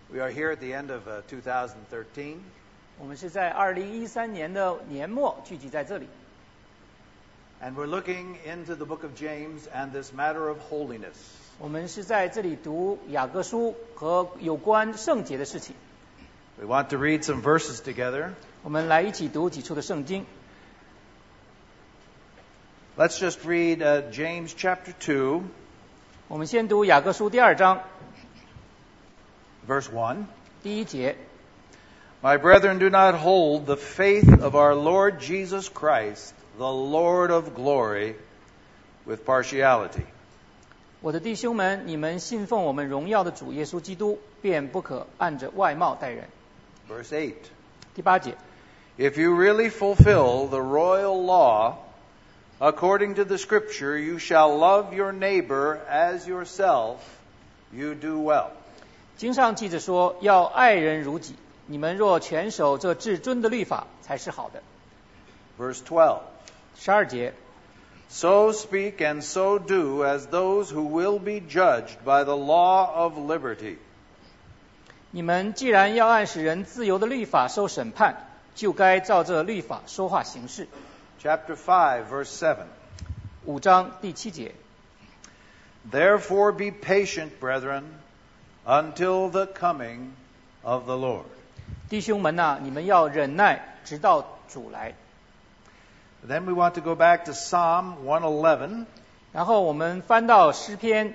We are here at the end of 2013. 我们是在2013年的年末聚集在这里。 And we're looking into the book of James and this matter of holiness. 我们是在这里读雅各书和有关圣洁的事情。 We want to read some verses together. 我们来一起读几处的圣经。 Let's just read James chapter 2. 我们先读雅各书第2章 verse 1. 第1节。 My brethren, do not hold the faith of our Lord Jesus Christ, the Lord of glory, with partiality. 我的弟兄们，你们信奉我们荣耀的主耶稣基督，便不可按着外貌待人。 Verse 8. 第8节。 If you really fulfill the royal law, according to the scripture, you shall love your neighbor as yourself, you do well. 经上记着说，要爱人如己。你们若全守这至尊的律法，才是好的。 Verse 12. 12节。 So speak and so do as those who will be judged by the law of liberty. 你们既然要按使人自由的律法受审判，就该照这律法说话行事。 Chapter 5, verse 7. 5章第7节。 Therefore be patient, brethren, until the coming of the Lord. 弟兄们啊，你们要忍耐，直到主来。 Then we want to go back to Psalm 111. 然后我们翻到诗篇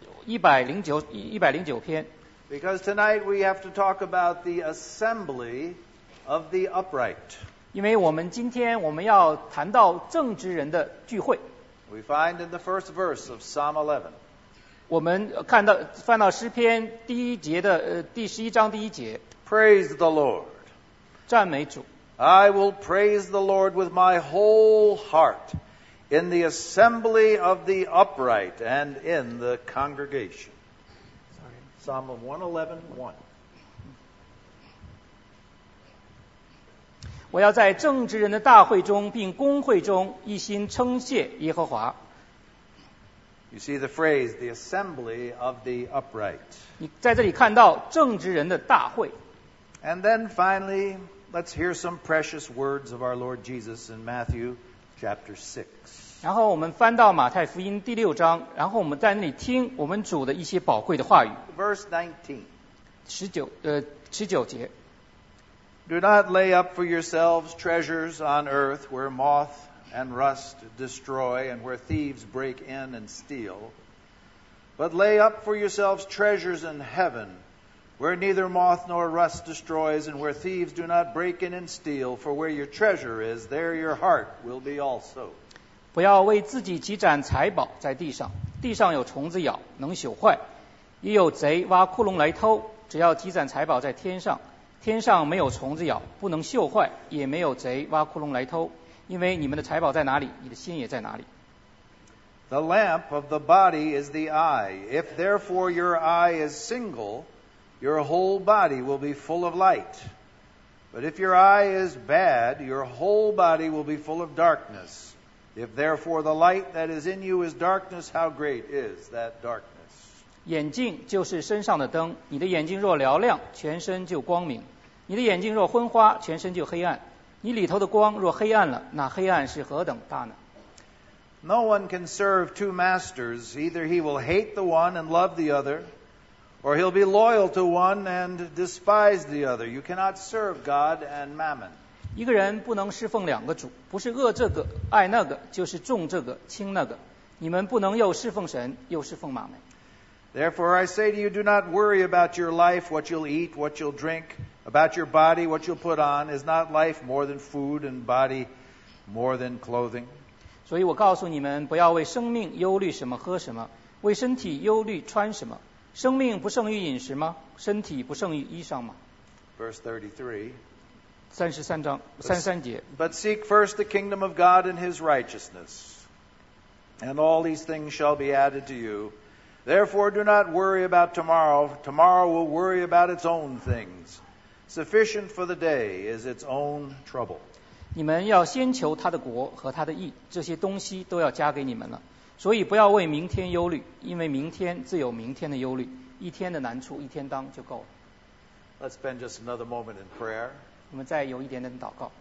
109篇。 Because tonight we have to talk about the assembly of the upright. 因为今天我们要谈到正直人的聚会。 We find in the first verse of Psalm 11. 我们翻到诗篇第11章第1节。 Praise the Lord. 赞美主。 I will praise the Lord with my whole heart in the assembly of the upright and in the congregation. Psalm 111:1. 我要在正直人的大会中并公会中一心称谢耶和华。 You see the phrase, the assembly of the upright. 你在这里看到正直人的大会。 And then finally, let's hear some precious words of our Lord Jesus in Matthew chapter 6. 然后我们翻到马太福音第6章，然后我们在那里听我们主的一些宝贵的话语。 Verse 19. 19节。 Do not lay up for yourselves treasures on earth where moth and rust destroy and where thieves break in and steal. But lay up for yourselves treasures in heaven where neither moth nor rust destroys and where thieves do not break in and steal. For where your treasure is, there your heart will be also. 不要为自己积攒财宝在地上，地上有虫子咬，能朽坏；也有贼挖窟窿来偷。只要积攒财宝在天上，天上没有虫子咬，不能朽坏，也没有贼挖窟窿来偷。因为你们的财宝在哪里，你的心也在哪里。 The lamp of the body is the eye. If therefore your eye is single, your whole body will be full of light. But if your eye is bad, your whole body will be full of darkness. If therefore the light that is in you is darkness, how great is that darkness? 眼睛就是身上的灯，你的眼睛若嘹亮，全身就光明；你的眼睛若昏花，全身就黑暗。你里头的光若黑暗了，那黑暗是何等大呢？ No one can serve two masters. Either he will hate the one and love the other, or he'll be loyal to one and despise the other. You cannot serve God and mammon. 一个人不能侍奉2个主，不是恶这个爱那个，就是重这个轻那个。你们不能又侍奉神，又侍奉马门。 Therefore I say to you, do not worry about your life, what you'll eat, what you'll drink, about your body, what you'll put on. Is not life more than food and body more than clothing? 所以我告诉你们，不要为生命忧虑什么喝什么，为身体忧虑穿什么。生命不胜于饮食吗？身体不胜于衣裳吗？ Verse 33. 33节。 But seek first the kingdom of God and his righteousness, and all these things shall be added to you. Therefore do not worry about tomorrow. Tomorrow will worry about its own things. Sufficient for the day is its own trouble. 你们要先求他的国和他的义，这些东西都要加给你们了。所以不要为明天忧虑，因为明天自有明天的忧虑。一天的难处，一天当就够了。 Let's spend just another moment in prayer. 我们再有一点点祷告。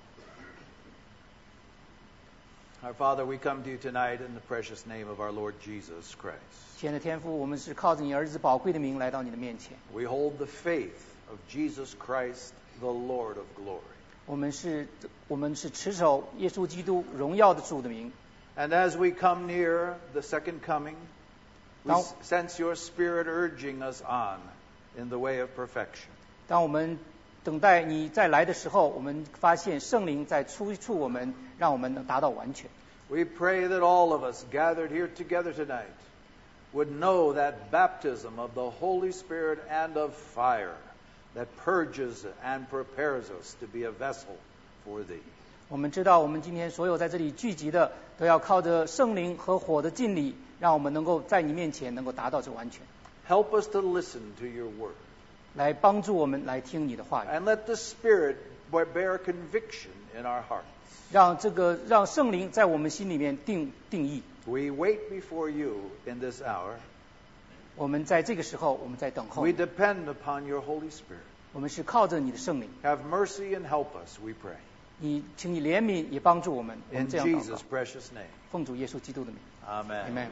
Our Father, we come to you tonight in the precious name of our Lord Jesus Christ. 亲爱的天父，我们是靠着你儿子宝贵的名来到你的面前。 We hold the faith of Jesus Christ, the Lord of glory. 我们是持守耶稣基督荣耀的主的名。 And as we come near the second coming, we Now- sense your Spirit urging us on in the way of perfection. 当我们等待你再来的时候，我们发现圣灵在催促我们，让我们能达到完全。 We pray that all of us gathered here together tonight would know that baptism of the Holy Spirit and of fire that purges and prepares us to be a vessel for thee. 我们知道，我们今天所有在这里聚集的，都要靠着圣灵和火的浸礼，让我们能够在你面前能够达到这完全， Help us to listen to your word. 来帮助我们来听你的话语， And let the Spirit bear conviction in our hearts. 让圣灵在我们心里面定义。 We wait before you in this hour. 我们在这个时候，我们在等候 We，depend upon your Holy Spirit. 我们是靠着你的圣灵。 Have mercy and help us, we pray. 请你怜悯，也帮助我们。我 In 们这样祷 Jesus' 告， precious name. 奉主耶稣基督的名 Amen. ，Amen。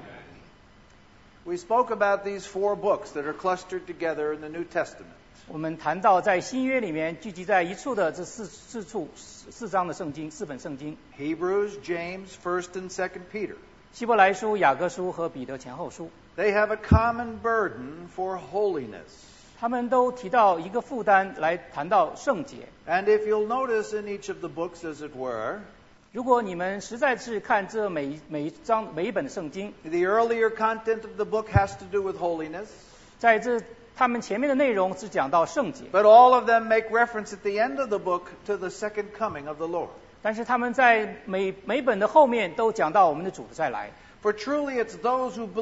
We spoke about these 4 books that are clustered together in the New Testament. 我们谈到在新约里面聚集在一处的这四章的圣经，4本圣经： Hebrews, James, 1st and 2nd Peter. 希伯来书、雅各书和彼得前后书。 They have a common burden for holiness. 他们都提到一个负担，来谈到圣洁。 And if you'll notice in each of the books, as it were, 如果你们实在是看这每一本的圣经， the earlier content of the book has to do with holiness, 在他们前面的内容是讲到圣洁， but all of them make reference at the end of the book to the second coming of the Lord. 但是他们在每本的后面都讲到我们的主再来。 For truly it's those who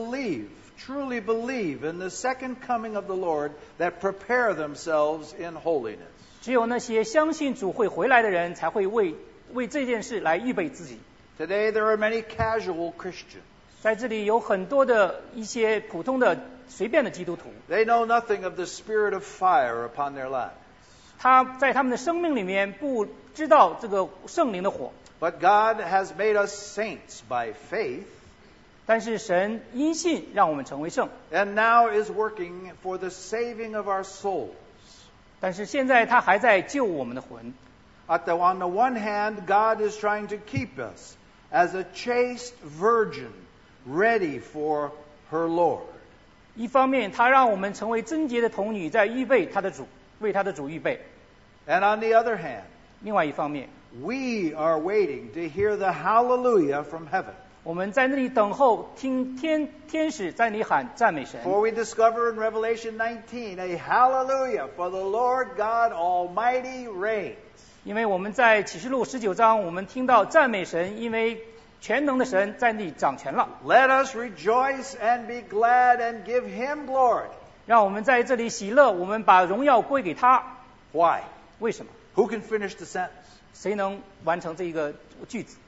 truly believe in the second coming of the Lord that prepare themselves in holiness. 只有那些相信主会回来的人，才会为这件事来预备自己。 Today there are many casual Christians. 在这里有很多的一些普通的随便的基督徒， They know nothing of the spirit of fire upon their lives. 他在他们的生命里面不知道这个圣灵的火， But God has made us saints by faith, 但是神因信让我们成为圣， and now is working for the saving of our souls. 但是现在他还在救我们的魂。 On the one hand, God is trying to keep us as a chaste virgin ready for her Lord. 一方面，他让我们成为贞洁的童女，在预备他的主，为他的主预备； And on the other hand, 另外一方面， we are waiting to hear the hallelujah from heaven. 我们在那里等候，听天使在那里喊赞美神。 For we discover in Revelation 19 a hallelujah, for the Lord God Almighty reigns. 因为我们在启示录19章，我们听到赞美神，因为全能的神在那里掌权了。 Let us rejoice and be glad and give him glory. 让我们在这里喜乐，我们把荣耀归给他。 Why? 为什么？ Who can finish the sentence? 谁能完成这一个句子？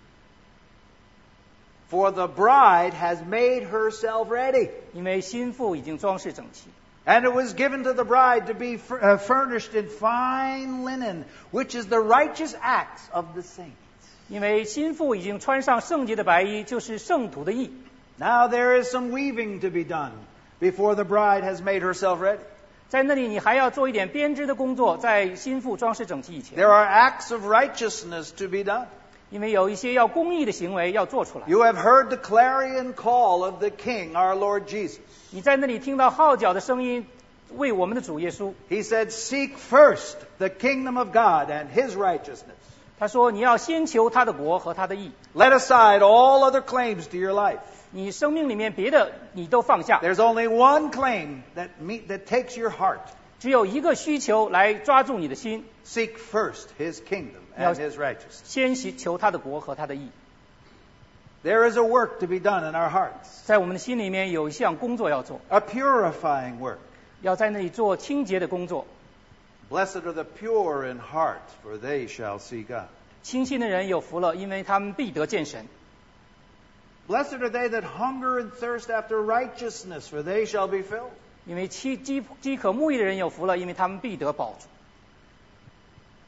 For the bride has made herself ready. 因为新妇已经装饰整齐， And it was given to the bride to be furnished in fine linen, which is the righteous acts of the saints. 因为新妇已经穿上圣洁的白衣，就是圣徒的义。 Now there is some weaving to be done before the bride has made herself ready. 在那里，你还要做一点编织的工作，在新妇装饰整齐以前， There are acts of righteousness to be done. 因为有一些要公义的行为要做出来。 You have heard the clarion call of the King, our Lord Jesus. 你在那里听到号角的声音，为我们的主耶稣。 He said, "Seek first the kingdom of God and his righteousness. 他说：“你要先求他的国和他的义， Let aside all other claims to your life." 你生命里面别的你都放下， There's only one claim that takes your heart. 只有一个需求来抓住你的心， Seek first his kingdom and his righteousness. 先求他的国和他的义。 There is a work to be done in our hearts, 在我们的心里面有一项工作要做， a purifying work. 要在那里做清洁的工作。 Blessed are the pure in heart, for they shall see God. 清心的人有福了，因为他们必得见神。 Blessed are they that hunger and thirst after righteousness, for they shall be filled. 因为饥渴慕义的人有福了，因为他们必得饱足。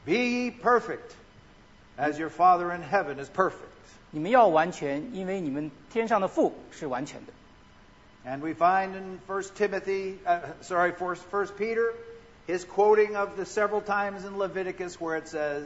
Be ye perfect, as your Father in heaven is perfect. 你们要完全，因为你们天上的父是完全的。 And we find in 1 Peter, his quoting of the several times in Leviticus where it says,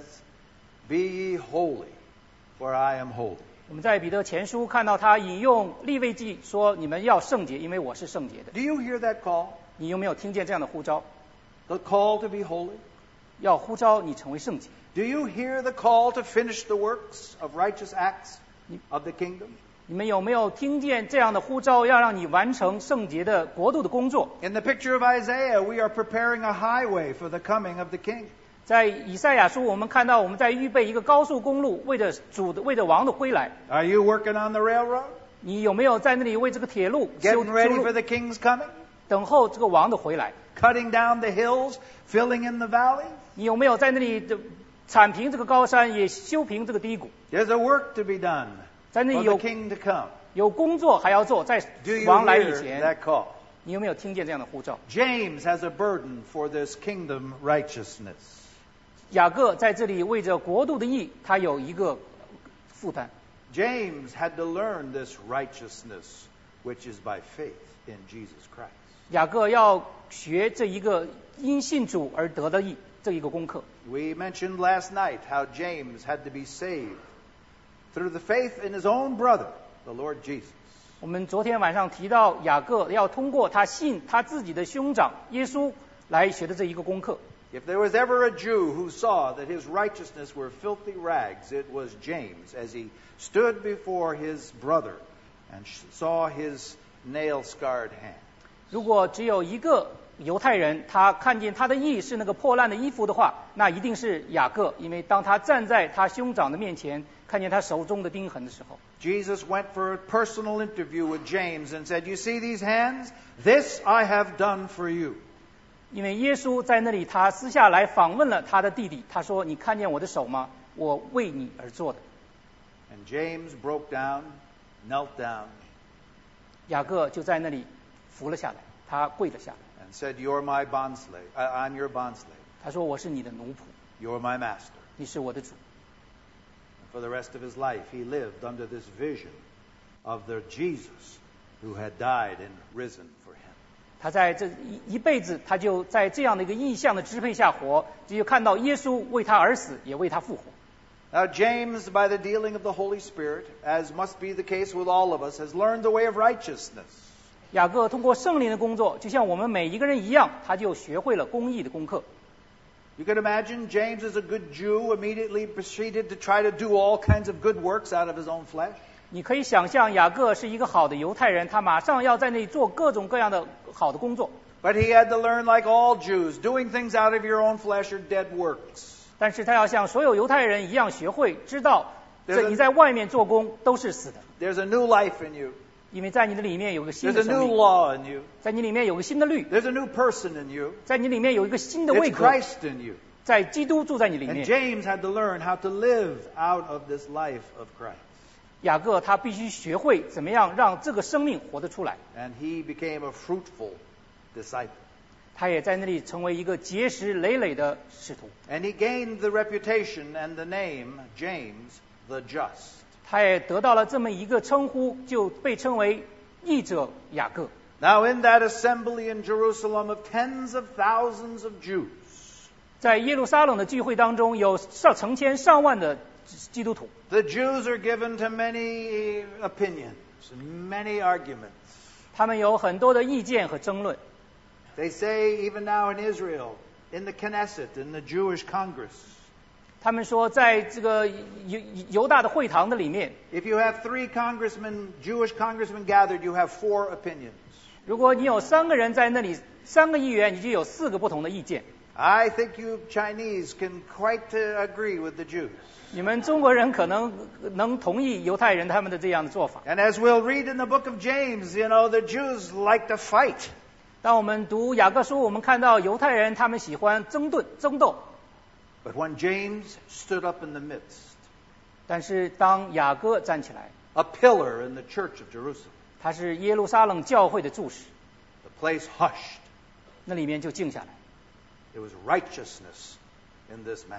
Be ye holy, for I am holy. 我们在彼得前书看到他引用利未记说：“你们要圣洁，因为我是圣洁的。” Do you hear that call? 你有没有听见这样的呼召？ The call to be holy? 要呼召你成为圣洁。 Do you hear the call to finish the works of righteous acts of the kingdom? 你们有没有听见这样的呼召，要让你完成圣洁的国度的工作？ In the picture of Isaiah, we are preparing a highway for the coming of the king. 在以赛亚书，我们看到我们在预备一个高速公路，为着王的归来。 Are you working on the railroad? 你有没有在那里为这个铁路修 Getting ready 路 for the king's coming? 等候这个王的回来？ Cutting down the hills, filling in the valleys? 你有没有在那里的铲平这个高山，也修平这个低谷？ There's a work to be done 在那 for 里 the 有 king to come. 有工作还要做，在 Do you 王来以 hear 前， that call? 你有没有听见这样的呼召？ James has a burden for this kingdom righteousness. 雅各在这里为着国度的义，他有一个负担。 James had to learn this righteousness, which is by faith in Jesus Christ. 雅各要学这一个因信主而得的义这一个功课。 We mentioned last night how James had to be saved through the faith in his own brother, the Lord Jesus. 我们昨天晚上提到雅各要通过他信他自己的兄长耶稣来学的这一个功课。 If there was ever a Jew who saw that his righteousness were filthy rags, it was James, as he stood before his brother and saw his nail-scarred hand. 如果只有一个犹太人，他看见他的义是那个破烂的衣服的话，那一定是雅各，因为当他站在他兄长的面前，看见他手中的钉痕的时候， Jesus went for a personal interview with James and said, You see these hands? This I have done for you. 因为耶稣在那里，他私下来访问了他的弟弟，他说：“你看见我的手吗？我为你而做的。” And James broke down, knelt down, 雅各就在那里伏了下来，他跪了下来， and said, You're my bondslave. I'm your bondslave. 他说：“我是你的奴仆， You're my master. 你是我的主。” And for the rest of his life, he lived under this vision of the Jesus who had died and risen for him. 他在这一辈子，他就在这样的一个意象的支配下活，就看到耶稣为他而死，也为他复活。 Now, James, by the dealing of the Holy Spirit, as must be the case with all of us, has learned the way of righteousness. 雅各通过圣灵的工作，就像我们每一个人一样，他就学会了公义的功课。 You can imagine James, as a good Jew, immediately proceeded to try to do all kinds of good works out of his own flesh. 你可以想象，雅各是一个好的犹太人，他马上要在那里做各种各样的好的工作。 But he had to learn, like all Jews, doing things out of your own flesh are dead works. 但是他要像所有犹太人一样学会知道，这你在外面做工都是死的， There's a new life in you. 因为在你的里面有个新 There's 的 a 生 new 命， law in you. 在你里面有个新的律， There's a new person in you. 在你里面有一个新的位 It's 格， Christ in you. 在基督住在你里 And 面。 James had to learn how to live out of this life of Christ. 雅各他必须学会怎么样让这个生命活得出来， And he became a fruitful disciple. 他也在那里成为一个结实累累的使徒， And he gained the reputation and the name James the Just. 他也得到了这么一个称呼，就被称为义者雅各。 Now, in that assembly in Jerusalem of tens of thousands of Jews, 在耶路撒冷的聚会当中，有成千上万的基督徒， the Jews are given to many opinions and many arguments. 他们有很多的意见和争论。 They say, even now in Israel, in the Knesset, in the Jewish Congress, 他们说，在这个犹大的会堂的里面， if you have 3 Jewish congressmen gathered, you have 4 opinions. 如果你有3个人在那里，3个议员，你就有4个不同的意见。 I think you Chinese can quite agree with the Jews. 你们中国人可能能同意犹太人他们的这样的做法。 And as we'll read in the book of James, the Jews like to fight. 当我们读雅各书，我们看到犹太人他们喜欢争斗。 But when James stood up in the midst, 但是当雅各站起来， a pillar in the church of Jerusalem, 他是耶路撒冷教会的柱石， the place hushed. 那里面就静下来。 There was righteousness in this man.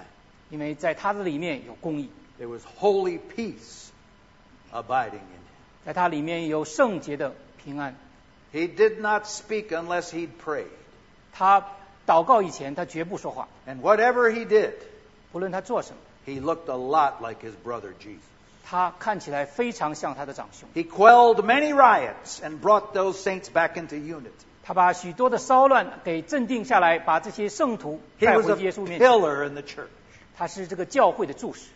因为在他的里面有公义， There was holy peace abiding in him. 在他里面有圣洁的平安。 He did not speak unless he'd prayed. 他祷告以前，他绝不说话， And whatever he did, 不论他做什么， he looked a lot like his brother Jesus. 他看起来非常像他的长兄。 He quelled many riots and brought those saints back into unity. 他把许多的骚乱给镇定下来，把这些圣徒 He 带 was 回 a 耶稣面前。 pillar in the church. 他是这个教会的柱石。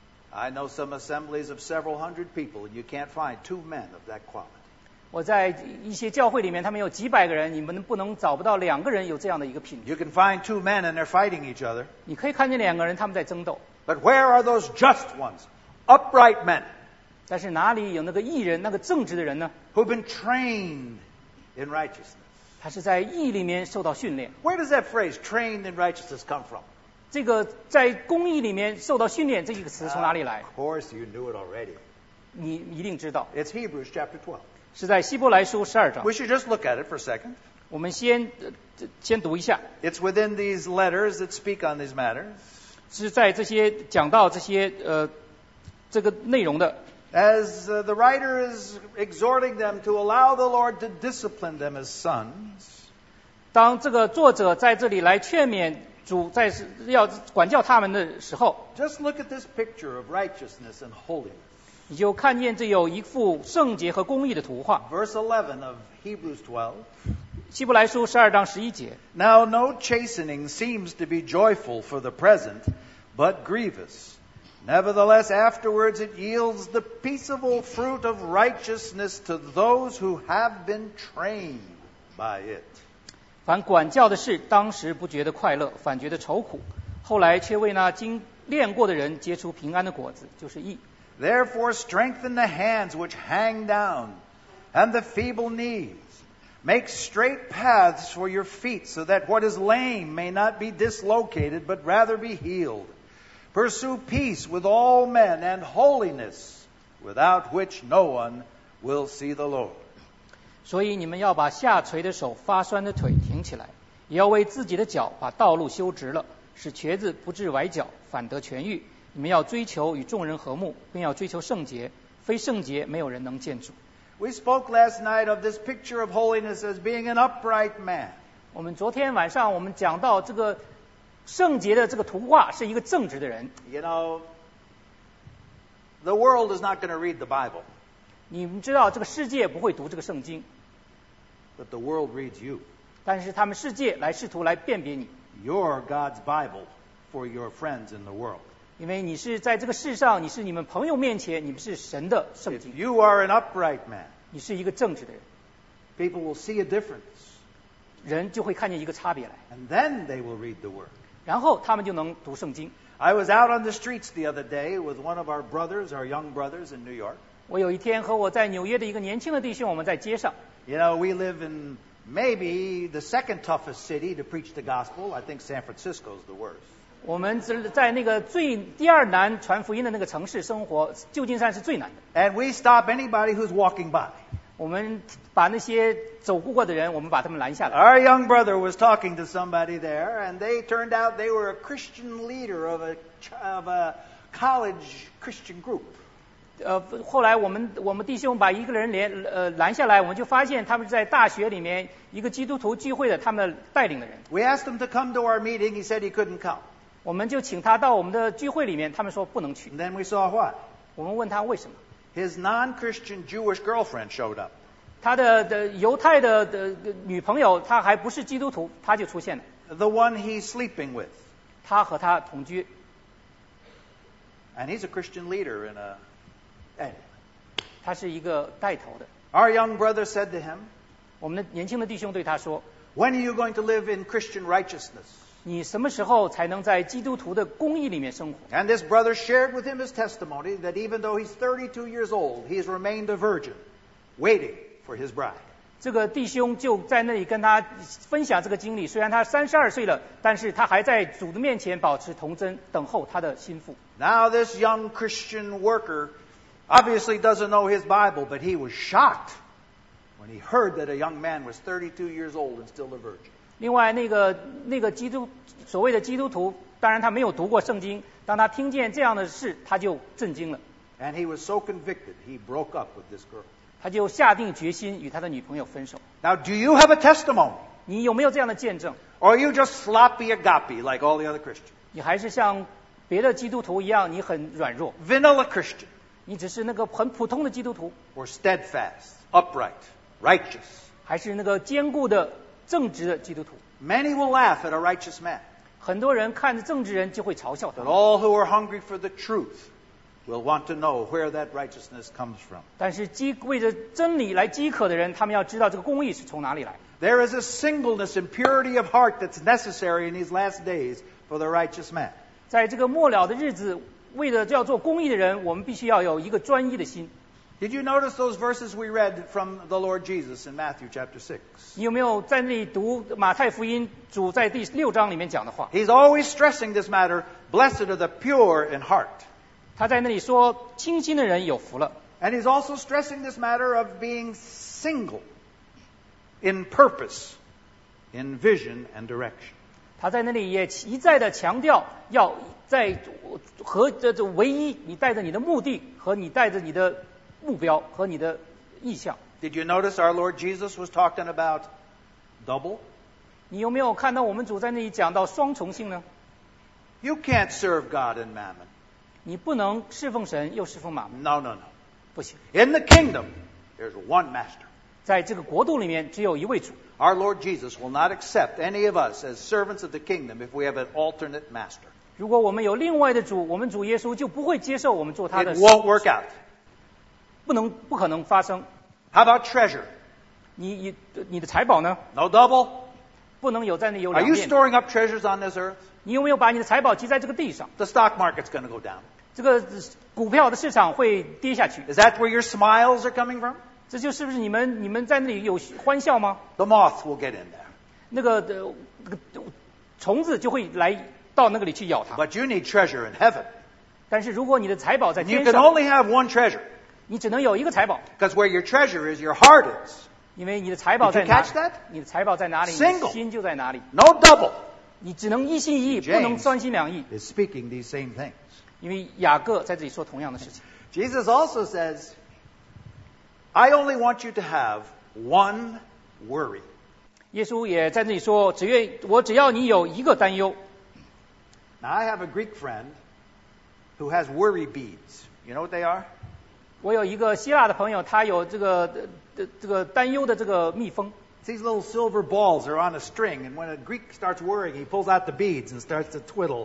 I know some assemblies of several hundred people, and you can't find 2 men of that quality. 我在一些教会里面，他们有几百个人，你们不能找不到2个人有这样的一个品质。 You can find 2 men and they're fighting each other. 你可以看见2个人他们在争斗， But where are those just ones? Upright men 但是哪里有那个义人、那个正直的人呢？ who've been trained in righteousness. 他是在义里面受到训练。 Where does that phrase, trained in righteousness, come from? 这个在公义里面受到训练这一个词从哪里来？ Of course, you knew it already. 你一定知道， It's Hebrews chapter 12. 是在希伯来书12章。 We should just look at it for a second. 我们先读一下， It's within these letters that speak on these matters. 是在这些讲到这些这个内容的。 As the writer is exhorting them to allow the Lord to discipline them as sons, 当这个作者在这里来劝勉主在要管教他们的时候， just look at this picture of righteousness and holiness. 你就看见这有一幅圣洁和公义的图画。 Verse 11 of Hebrews 12. 希伯来书12章11节。 Now no chastening seems to be joyful for the present, but grievous. Nevertheless, afterwards it yields the peaceable fruit of righteousness to those who have been trained by it. 凡管教的事，当时不觉得快乐，反觉得愁苦；后来却为那经练过的人结出平安的果子，就是义。 Therefore strengthen the hands which hang down, and the feeble knees. Make straight paths for your feet, so that what is lame may not be dislocated, but rather be healed. Pursue peace with all men and holiness, without which no one will see the Lord. 所以你们要把下垂的手、发酸的腿挺起来，也要为自己的脚把道路修直了，使瘸子不致崴脚，反得痊愈。你们要追求与众人和睦，并要追求圣洁，非圣洁没有人能见主。 We spoke last night of this picture of holiness as being an upright man. 我们昨天晚上我们讲到这个圣洁的这个图画是一个正直的人。 You know, the world is not going to read the Bible, 你们知道这个世界不会读这个圣经， but the world reads you. 但是他们世界来试图来辨别你， You're God's Bible for your friends in the world. 因为你是在这个世上，你是你们朋友面前，你们是神的圣 If 经， you are an upright man, 你是一个正直的人， people will see a difference, 人就会看见一个差别来， and then they will read the Word. 然后他们就能读圣经。 I was out on the streets the other day with one of our brothers, our young brothers in New York. 我有一天和我在纽约的一个年轻的弟兄，我们在街上。 You know, we live in maybe the second toughest city to preach the gospel. I think San Francisco is the worst. 我们在那个第二难传福音的那个城市生活，旧金山是最难的。 And we stop anybody who's walking by. 我们把那些走过的人，我们把他们拦下来。 Our young brother was talking to somebody there, and they turned out they were a Christian leader of a college Christian group. 后来我们弟兄把一个人拦下来，我们就发现他们是在大学里面一个基督徒聚会的他们带领的人。 We asked him to come to our meeting. He said he couldn't come. 我们就请他到我们的聚会里面，他们说不能去。 And then we saw why. 我们问他为什么， His non-Christian Jewish girlfriend showed up. 他的犹太的女朋友，她还不是基督徒，她就出现了。 The one he's sleeping with. 他和她同居， And he's a Christian leader in a... Anyway. 他是一个带头的。 Our young brother said to him, 我们的年轻的弟兄对他说 when are you going to live in Christian righteousness? 你什么时候才能在基督徒的公义里面生活？ And this brother shared with him his testimony that even though he's 32 years old, he has remained a virgin, waiting for his bride. 这个弟兄就在那里跟他分享这个经历，虽然他32岁了，但是他还在主的面前保持童真，等候他的心腹。 Now this young Christian worker obviously doesn't know his Bible, but he was shocked when he heard that a young man was 32 years old and still a virgin. 另外，那个所谓的基督徒，当然他没有读过圣经，当他听见这样的事，他就震惊了。 And he was so convicted, he broke up with this girl. 他就下定决心与他的女朋友分手。 Now, do you have a testimony? 你有没有这样的见证？ Or are you just sloppy agape like all the other Christians? 你还是像别的基督徒一样，你很软弱， Vanilla Christian? 你只是那个很普通的基督徒， Or steadfast, upright, righteous? 还是那个坚固的正直的基督徒？ Many will laugh at a righteous man, 很多人看着正直人就会嘲笑他 but， all who are hungry for the truth will want to know where that righteousness comes from. 但是为着真理来饥渴的人，他们要知道这个公义是从哪里来。 There is a singleness and purity of heart that's necessary in these last days for the righteous man. 在这个末了的日子，为了要做公义的人，我们必须要有一个专一的心。 Did you notice those verses we read from the Lord Jesus in Matthew chapter 6? 你有没有在那里读马太福音主在第6章里面讲的话？ He's always stressing this matter, blessed are the pure in heart. 他在那里说，清心的人有福了。 And he's also stressing this matter of being single in purpose, in vision and direction. 他在那里也一再的强调，要在和这唯一，你带着你的目的和你带着你的目标和你的意向。 Did you notice our Lord Jesus was talking about double? 你有没有看到我们主在那里讲到双重性呢？ You can't serve God and mammon. 你不能侍奉神又侍奉马门， No, no, no. 不行。 In the kingdom, there's one master. 在这个国度里面，只有一位主。 Our Lord Jesus will not accept any of us as servants of the kingdom if we have an alternate master. 如果我们有另外的主，我们主耶稣就不会接受我们做他的 It won't work out. 不可能发生。 How about treasure? 你的财宝呢？ No double? 不能有在那有 Are 两 you 面。 storing up treasures on this earth? 你有没有把你的财宝积在这个地上？ The stock market's going to go down. 这个股票的市场会跌下去， Is that where your smiles are coming from? 这就是不是你们在那里有欢笑吗？ The moth will get in there. 那个虫子就会来到那个里去咬它。 But you need treasure in heaven. 但是如果你的财宝在 You 天 can 上， only have one treasure. 你只能有一个财宝， Because where your treasure is, your heart is. 因为你的财宝 Did 在 you 哪 catch that? 你的财宝在哪里，你 Single. 的心就在哪里。 No double. 你只能一心一意， James 不能三心两意。 is speaking these same things. 因为雅各在这里说同样的事情。 Jesus also says, I only want you to have one worry. 耶稣也在这里说，只要你有一个担忧。 Now, I have a Greek friend who has worry beads. You know what they are? 我有一个希腊的朋友，他有这个担忧的这个蜜蜂。 These little silver balls are on a string, and when a Greek starts worrying, he pulls out the beads and starts to twiddle.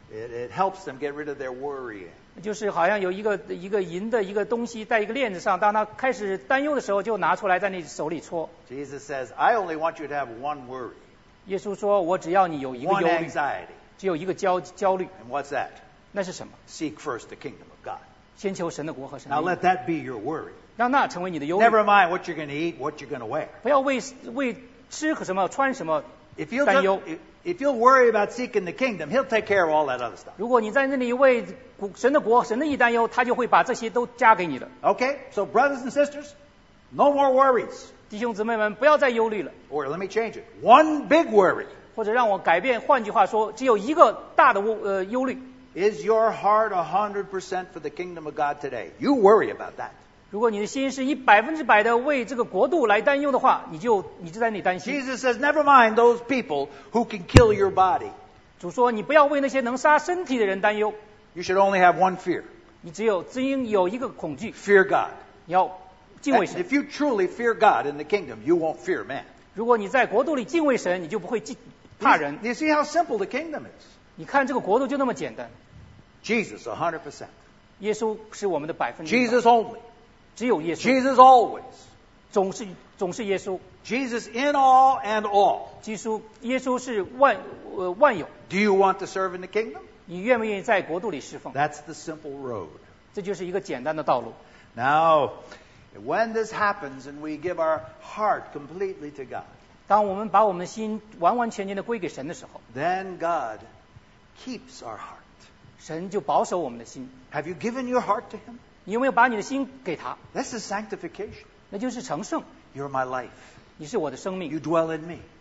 It helps them get rid of their worrying. 就是好像有一个银的一个东西在一个链子上，当他开始担忧的时候，就拿出来在那手里搓。 Jesus says, I only want you to have one worry, 耶稣说：“我只要你有一个 one 忧虑， anxiety. 只有一个焦虑， And what's that? 那是什么？ Seek first the kingdom of God. 先求神的国和神 Now 的义， let that be your worry. 让那成为你的忧虑。 Never mind what you're going to eat, what you're going to wear. 不要为吃什么穿什么 If you'll, 担忧。 if you'll worry about seeking the kingdom, he'll take care of all that other stuff. 如果你在那里为神的国、神的义担忧，他就会把这些都加给你的。 Okay? So brothers and sisters, no more worries. 弟兄姊妹们，不要再忧虑了， Or let me change it. One big worry. 或者让我改变，换句话说，只有一个大的忧虑。 Is your heart 100% for the kingdom of God today? You worry about that. 如果你的心是100%的为这个国度来担忧的话，你就在那里担心。 Jesus says, never mind those people who can kill your body. 主说，你不要为那些能杀身体的人担忧， You should only have one fear. 你只应有一个恐惧， Fear God. 你要敬畏 And 神。 if you truly fear God in the kingdom, you won't fear man. 如果你在国度里敬畏神，你就不会怕人。 Do you see how simple the kingdom is? 你看这个国度就那么简单， Jesus 100%. 耶稣是我们的100%， Jesus only. 只有耶稣， Jesus always. 总是耶稣。 Jesus in all and all. 耶稣是万有。 Do you want to serve in the kingdom? 你愿不愿意在国度里侍奉？ That's the simple road. 这就是一个简单的道路。 Now, when this happens and we give our heart completely to God, 当我们把我们的心完完全全的归给神的时候， then God keeps our heart. 神就保守我们的心。 Have you given your heart to Him? 你有没有把你的心给他？ This is sanctification. 那就是成圣。 You're my life. 你是我的生 You 命， dwell in me.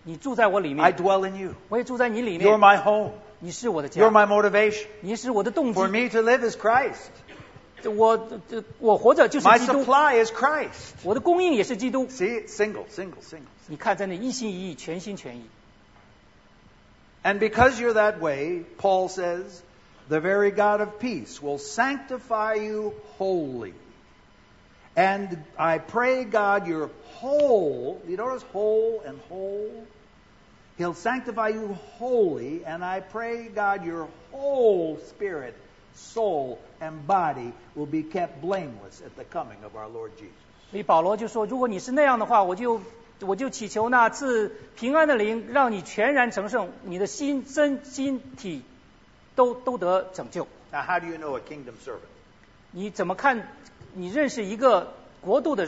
你住在我里 I 面， dwell in you. 我也住在你里 You're 面， my home. 你是我的 You're 家， my motivation. 你是我的动机 For。me to live is Christ. 我活着就是 My 基督， supply is Christ. 我的供应也是基督。 See, single. 你看，在那一心一意、全心全意。 And because you're that way, Paul says, the very God of peace will sanctify you wholly. And I pray God your whole, you notice whole and whole? He'll sanctify you wholly, and I pray God your whole spirit, soul, and body will be kept blameless at the coming of our Lord Jesus. 所以保罗就说，如果你是那样的话，我就祈求那赐平安的灵，让你全然成圣，你的心、身心体都得拯救。 Now, how do you know a kingdom servant? 你怎么看？你认识一个国度的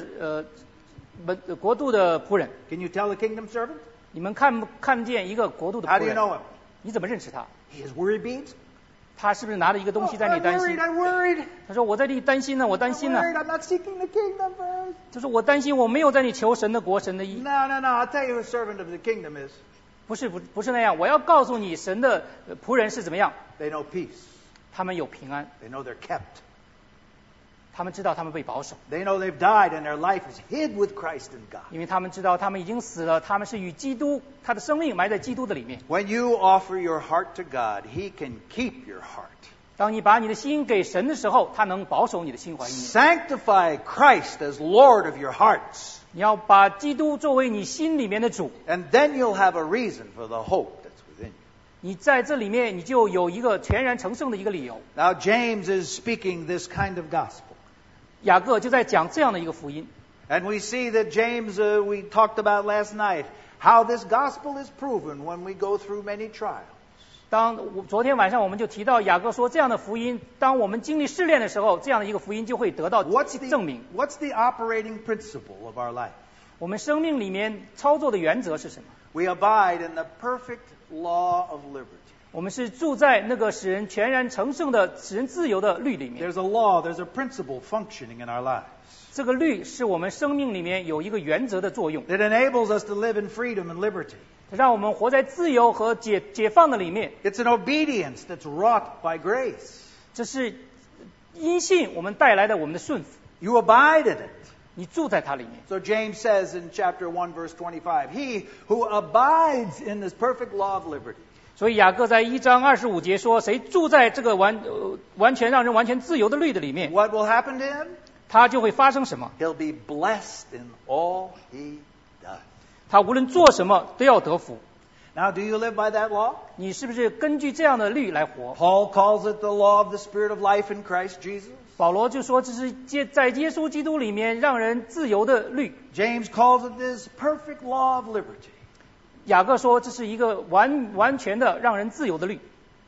仆人？ Can you tell a kingdom servant? 你们看见一个国度的 How 仆 do you 人？ know him? 你怎么认识他？ He has worry beads. 他是不是拿着一个东西在 I'm 那里担心？ worried, I'm worried. 他说我在这里担心呢，我担 I'm 心呢。 worried, I'm not seeking the kingdom first. 他说我担心，我没有在你求神的国、神的义。 No. I'll tell you who a servant of the kingdom is. 不是那样。我要告诉你，神的仆人是怎么样？ They know peace. 他们有平安， They know they're kept. 他们知道他们被保守， They know they've died and their life is hid with Christ in God. 因为他们知道他们已经死了，他们是与基督，他的生命埋在基督的里面。 When you offer your heart to God, He can keep your heart. 当你把你的心给神的时候，他能保守你的心怀意念。 Sanctify Christ as Lord of your hearts. 你要把基督作为你心里面的主， And then you'll have a reason for the hope that's within you. 你在这里面你就有一个全然成圣的一个理由。 Now, James is speaking this kind of gospel. 雅各就在讲这样的一个福音。 And we see that James, we talked about last night, how this gospel is proven when we go through many trials. 昨天晚上我们就提到雅各说，这样的福音，当我们经历试炼的时候，这样的一个福音就会得到证明。 What's the operating principle of our life? 我们生命里面操作的原则是什么？ We abide in the perfect law of liberty. 我们是住在那个使人全然成圣的、使人自由的律里面。 There's a law, there's a principle functioning in our lives 这个律是我们生命里面有一个原则的作用， that enables us to live in freedom and liberty. 让我们活在自由和解放的里面。 It's an obedience that's wrought by grace. 这是因信我们带来的我们的顺服。 You abide in it. 你住在它里面。 So James says in chapter 1, verse 25, He who abides in this perfect law of liberty. 所以雅各在1章25节说，谁住在这个完全让人完全自由的律的里面， What will happen to him? 他就会发生什么？ He'll be blessed in all he does. 他无论做什么都要得福。 Now, do you live by that law? 你是不是根据这样的律来活？ Paul calls it the law of the Spirit of life in Christ Jesus. 保罗就说这是在耶稣基督里面让人自由的律。 James calls it this perfect law of liberty. 雅各说这是一个完全的让人自由的律。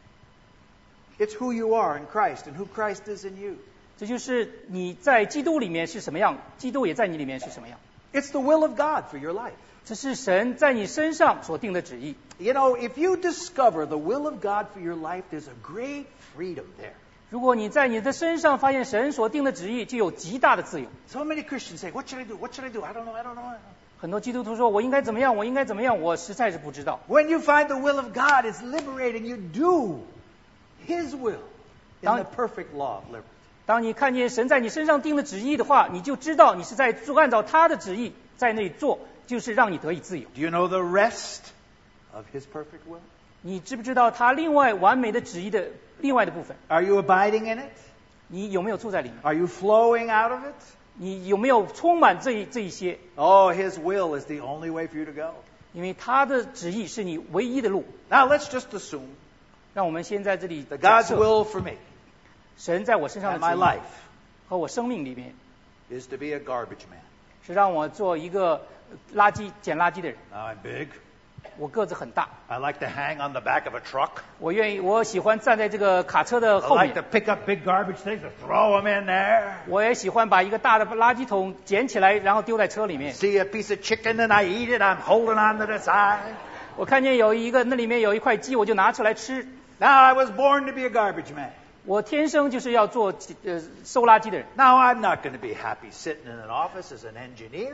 It's who you are in Christ and who Christ is in you. 这就是你在基督里面是什么样，基督也在你里面是什么样。 It's the will of God for your life. 这是神在你身上所定的旨意。 You know, if you discover the will of God for your life, there's a great freedom there. 如果你在你的身上发现神所定的旨意，就有极大的自由。 So many Christians say, What should I do? What should I do? I don't know. 很多基督徒说：“我应该怎么样？我应该怎么样？”我实在是不知道。 When you find the will of God, it's liberating. You do His will in the perfect law of liberty. 当你看见神在你身上定的旨意的话，你就知道你是在按照他的旨意在那里做，就是让你得以自由。 Do you know the rest of His perfect will? 你知不知道他另外完美的旨意的另外的部分？ Are you abiding in it? 你有没有住在里面？ Are you flowing out of it? 你有没有充满这一些？ Oh, His will is the only way for you to go. 因为他的旨意是你唯一的路。 Now, let's just assume 让我们先在这里 that 假 God's 设， will for me 神在我身上 and 的 my 旨 life 意和我生命里面， is to be a garbage man. 是让我做一个捡垃圾的人。 Now, I'm big. 我个子很大， I like to hang on the back of a truck. 我喜欢站在这个卡车的 I 后 like to 面， pick up big garbage things and throw them in there. 我也喜欢把一个大的垃圾桶捡起来，然后丢在车里面。 See a piece of chicken and I eat it. I'm holding on to the side. 我看见那里面有一块鸡，我就拿出来吃。 Now, I was born to be a garbage man. 我天生就是要做收垃圾的人。 Now, I'm not going to be happy sitting in an office as an engineer.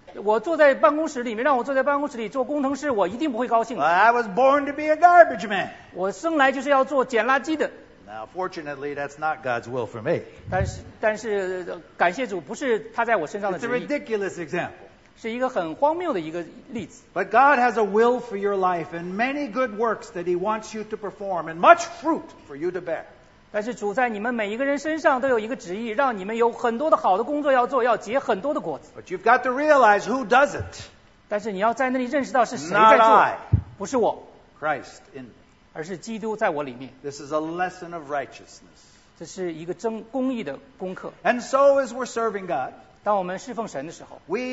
我坐在办公室里面，让我坐在办公室里做工程师，我一定不会高兴 Well, I was born to be a garbage man. 我生来就是要做捡垃圾的。 Now, fortunately, that's not God's will for me. 但是感谢主，不是他在我身上的 It's a 旨意， ridiculous example. 是一个很荒谬的一个例子。 But God has a will for your life and many good works that He wants you to perform and much fruit for you to bear. 但是主在你们每一个人身上都有一个旨意，让你们有很多的好的工作要做，要结很多的果子。 But you've got to realize who does it. 但是你要在那里认识到是谁 Not 在做 I.， 不是我， Christ in me. 而是基督在我里面。 This is a lesson of righteousness. 这是一个公义的功课。 And so as we're serving God, 当我们侍奉神的时候， we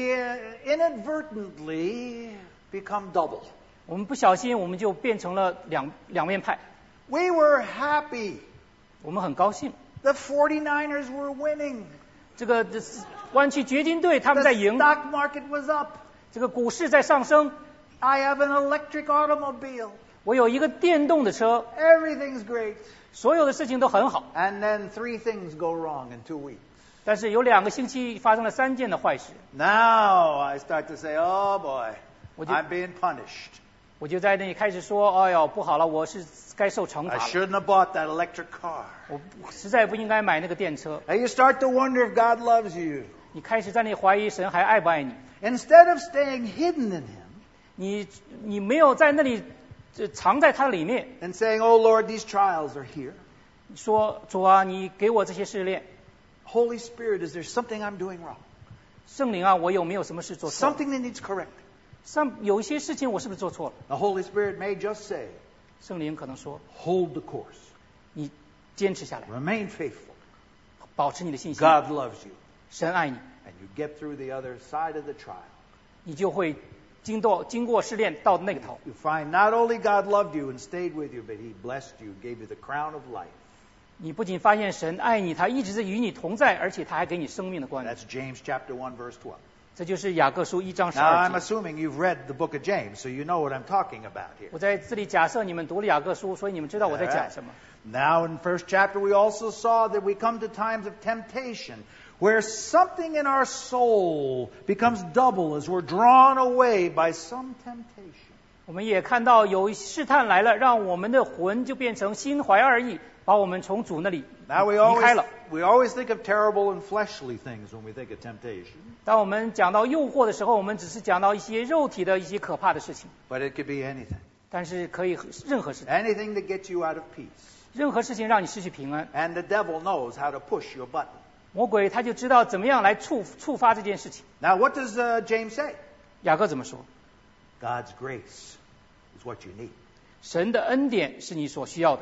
inadvertently become double. 我们不小心我们就变成了两面派。 We were happy. 我们很高兴， The 49ers were winning. 这个湾区掘金队他们 The 在赢， stock market was up. 这个股市在上升。 I have an electric automobile. 我有一个电动的车， Everything's great. 所有的事情都很好。 And then 3 things go wrong in 2 weeks. 但是有2个星期发生了3件的坏事， Now I start to say, oh boy, Would you- I'm being punished. 我就在那里开始说：“哎呦，不好了，我是该受惩 I 罚了。 shouldn't have bought that electric car. 我实在不应该买那个电车。 And you start to wonder if God loves you. ” 你开始在那里怀疑神还爱不爱你。 Instead of staying hidden in Him 你没有在那里藏在他里面， and saying, oh Lord, these trials are here. 说主啊，你给我这些试炼。 Holy Spirit, is there something I'm doing wrong? 圣灵啊，我有没有什么事做错了？ Something that needs correcting. 有一些事情我是不是做错了？ The Holy Spirit may just say, 圣灵可能说 hold the course. 你坚持下来， Remain faithful. 保持你的信心。 God loves you. 神爱你， And you get through the other side of the trial. 你就会经过试炼到那个头。 You find not only God loved you and stayed with you, but He blessed you, gave you the crown of life. 你不仅发现神爱你，他一直与你同在，而且他还给你生命的冠冕。 That's James chapter 1, verse 12. 这就是雅各书1章 Now, I'm 12节。 assuming you've read the book of James, so you know what I'm talking about here. 我在这里假设你们读了雅各书，所以你们知道我在讲什么。 Now, in the first chapter, we also saw that we come to times of temptation where something in our soul becomes double as we're drawn away by some temptation. 我们也看到有试探来了，让我们的魂就变成心怀二意，把我们从主那里 Now, 离开了。 we always think of terrible and fleshly things when we think of temptation, 当我们讲到诱惑的时候，我们只是讲到一些肉体的一些可怕的事情， but it could be anything. 但是可以任何事情， Anything that gets you out of peace. 任何事情让你失去平安。 And the devil knows how to push your button. 魔鬼他就知道怎么样来触发这件事情。 Now, what does James say? 雅各怎么说？ God's grace is what you need. 神的恩典是你所需要的。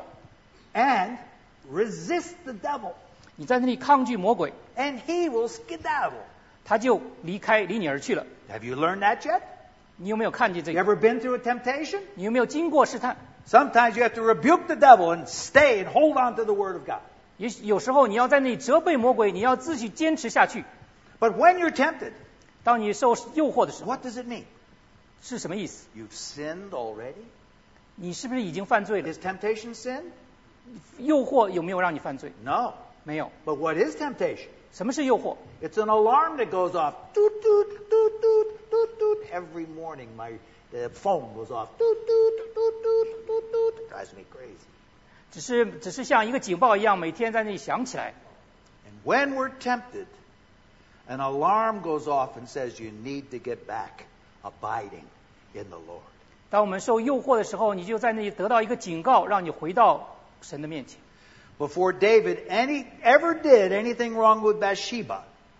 And resist the devil, 你在那里抗拒魔鬼， and he will skedaddle. 他就离你而去了。 Have you learned that yet? 你有没有看见这 You 个？ ever been through a temptation? 你有没有经过试探？ Sometimes you have to rebuke the devil and stay and hold on to the word of God. 有时候你要在那里责备魔鬼，你要自己坚持下去。 But when you're tempted, 当你受诱惑的时候， what does it mean? 是什么意思？ You've sinned already? 你是不是已经犯罪了？ Is temptation sin? 诱惑有没有让你犯罪？ No. 没有。 But what is temptation? 什么是诱惑？ It's an alarm that goes off. Toot, toot, toot, toot, toot, toot. Every morning the phone goes off. Toot, toot, toot, toot, toot, toot. It drives me crazy. 只是像一个警报一样，每天在那里响起来。 And when we're tempted, an alarm goes off and says you need to get back abiding in the Lord. 当我们受诱惑的时候，你就在那里得到一个警告，让你回到神的面前。 Before David ever did anything wrong with Bathsheba,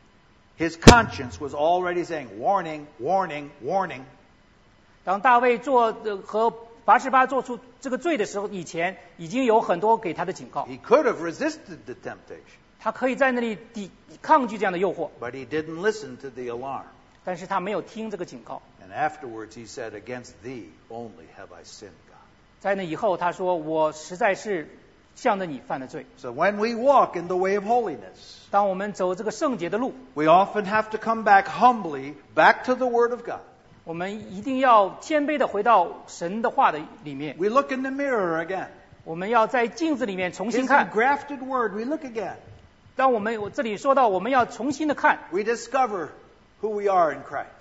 his conscience was already saying, warning, warning, warning. 当大卫和拔示巴做出这个罪的时候，以前已经有很多给他的警告， He could have resisted the temptation, 他可以在那里抗拒这样的诱惑， but he didn't listen to the alarm. 但是他没有听这个警告。 And afterwards he said, against thee only have I sinned, God. 在那以后，他说：“我实在是向着你犯了罪。 So when we walk in the way of holiness, ” 当我们走这个圣洁的路， we often have to come back humbly, back to the Word of God. 我们一定要谦卑的回到神的话的里面。 We look in the mirror again. 我们要在镜子里面重新 His 看。 engrafted Word, we look again. 我这里说到，我们要重新的看， We discover who we are in Christ.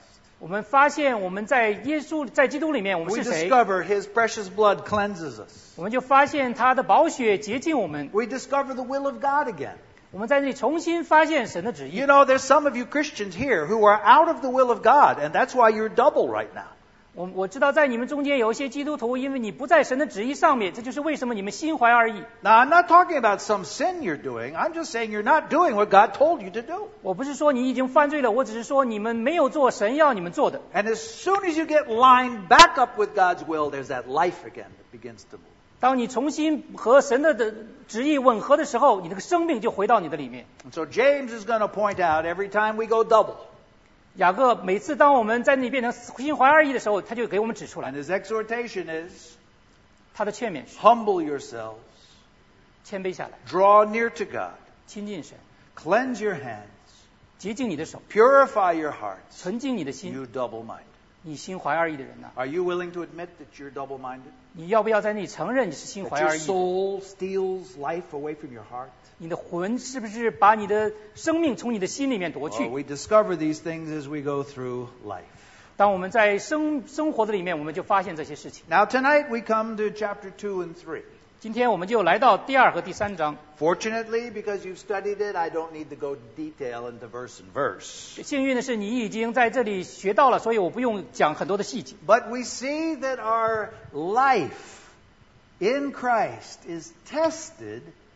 我们发现我们在基督里面我们 We 是谁， discover His precious blood cleanses us. 我们就发现他的宝血洁净我们， We discover the will of God again. 我们在这里重新发现神的旨意 You。know, there's some of you Christians here who are out of the will of God, and that's why you're double right now. 我知道在你们中间有一些基督徒，因为你不在神的旨意上面，这就是为什么你们心怀二意。 Now, I'm not talking about some sin you're doing. I'm just saying you're not doing what God told you to do. 我不是说你已经犯罪了，我只是说你们没有做神要你们做的。 And as soon as you get lined back up with God's will, there's that life again that begins to move. 当你重新和神的旨意吻合的时候，你这个生命就回到你的里面。 And so James is going to point out every time we go double. 雅各每次当我们在那里变成心怀二意的时候，他就给我们指出来 And his exhortation is, 他的劝勉是 humble yourselves, 谦卑下来， draw near to God, 亲近神， cleanse your hands, 洁净你的手， purify your hearts, 纯净你的心。 you double-minded. 你心怀二意的人呐、 Are you willing to admit that you're double-minded? 你要不要在那里承认你是心 That 怀 your 二意的？ soul steals life away from your heart? 你的魂是不是把你的生命从你的心里面夺 Well, 去？ we discover these things as we go through life. 当我们在生活的里面，我们就发现这些事情。 Now tonight we come to chapter 2 and 3. 今天我们就来到第2和第3章。 Fortunately, because you've studied it, I don't need to go detail into verse and verse. 幸运的是，你已经在这里学到了，所以我不用讲很多的细节。 But we see that our life in Christ is tested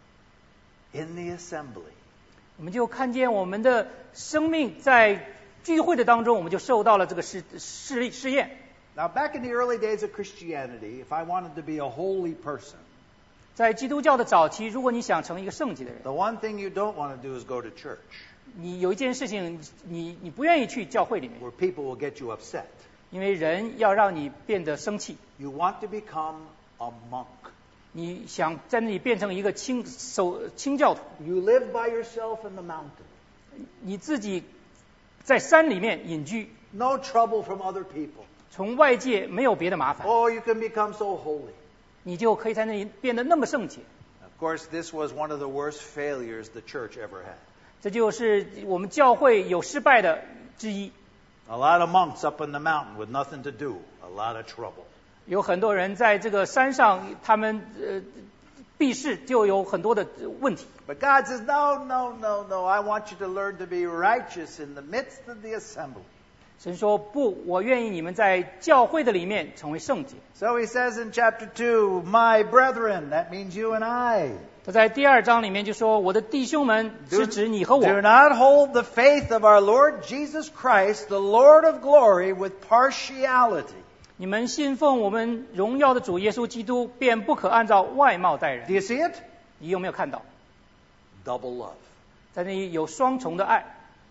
in the assembly. 我们就看见我们的生命在聚会的当中，我们就受到了这个试验。 Now, back in the early days of Christianity, if I wanted to be a holy person, 在基督教的早期，如果你想成一个圣洁的人， the one thing you don't want to do is go to church, 你有一件事情，你不愿意去教会里面， where people will get you upset. 因为人要让你变得生气， You want to become a monk. 你想在那里变成一个清教徒， You live by yourself in the mountain. 你自己在山里面隐居， No trouble from other people. 从外界没有别的麻烦， Oh, you can become so holy. 你就可以在那里变得那么圣洁。 Of course, this was one of the worst failures the church ever had. 这就是我们教会有失败的之一。 A lot of monks up in the mountain with nothing to do, a lot of trouble. 有很多人在这个山上，他们避世就有很多的问题。 But God says, no, no, no, no. I want you to learn to be righteous in the midst of the assembly. 神说不，我愿意你们在教会的里面成为圣洁。 So he says in chapter 2, my brethren, that means you and I. 他在第2章里面就说：“我的弟兄们，是指你和我。 Do not hold the faith of our Lord Jesus Christ, the Lord of glory, with partiality. 你们信奉我们荣耀的主耶稣基督，便不可按照外貌待 Do 人。 you see it? 你有没有看到？ Double love. 在那里有双重的爱。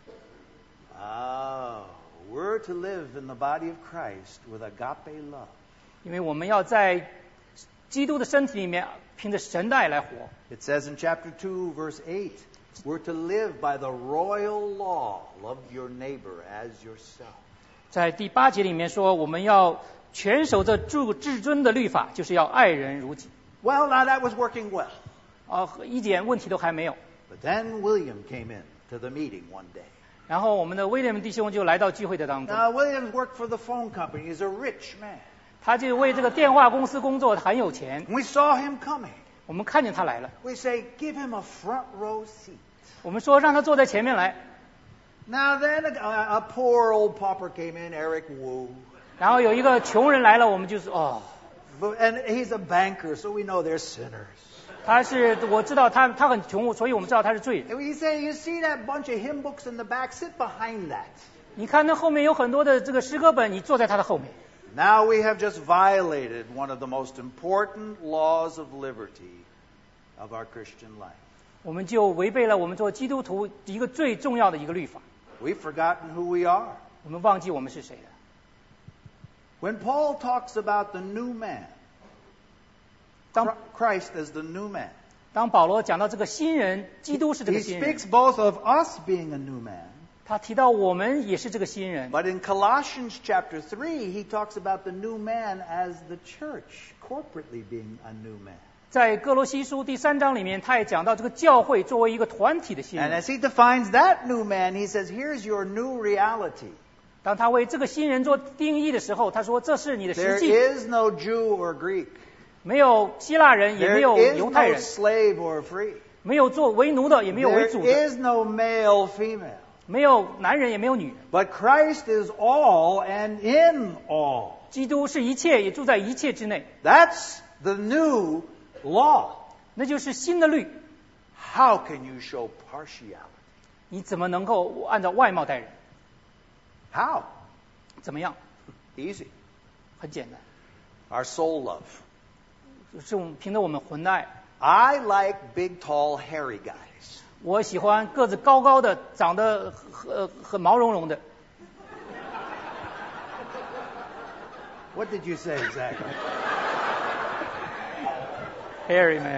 Oh, we're to live in the body of Christ with agape love. 因为我们要在基督的身体里面，凭着神的爱来活。 It says in chapter 2, verse 8, we're to live by the royal law. Love your neighbor as yourself. 在第8节里面说，我们要全守着至尊的律法，就是要爱人如己。 Well, now that was working well. 一点问题都还没有。 But then William came in to the meeting one day. 然后我们的威廉弟兄就来到聚会的当中， Now, Williams worked for the phone company. He's a rich man. 他就为这个电话公司工作，很有钱。 We saw him coming. 我们看见他来了， We say, give him a front row seat. 我们说让他坐在前面来。 Now then, a poor old pauper came in, Eric Wu. 然后有一个穷人来了，我们就说哦， And he's a banker, so we know they're sinners. 我知道他很穷，所以我们知道他是罪人。 And we say, you see that bunch of hymn books in the back? Sit behind that. 你看那后面有很多的这个诗歌本，你坐在他的后面。 Now we have just violated one of the most important laws of liberty of our Christian life. 我们就违背了我们做基督徒一个最重要的一个律法。 We've forgotten who we are. 我们忘记我们是谁了。 When Paul talks about the new man, Christ as the new man, 当保罗讲到这个新人，基督是这个 he 新人， speaks both of us being a new man, 他提到我们也是这个新人。 but in Colossians chapter 3, he talks about the new man as the church, corporately being a new man. 在哥罗西书第3章里面，他也讲到这个教会作为一个团体的新 And 人。 as he defines that new man, he says, here's your new reality. 当他为这个新人做定义的时候，他说这是你的实 There 际， is no Jew or Greek. 没有希腊人，也 There 没有 is 犹太 no 人， slave or free. 没有做为奴的，也没有 There 为主的， is no male, female. 没有男人，也没有女人。 But Christ is all and in all. 基督是一切，也住在一切之内， That's the new law. 那就是新的律。 How can you show partiality? 你怎么能够按照外貌待人？ How? 怎么样？ Easy. 很简单， Our soul love. 是我们凭着我们魂的爱。 I like big, tall, hairy guys. 我喜欢个子高高的，长得很毛茸茸的。 What did you say exactly? Hairy man.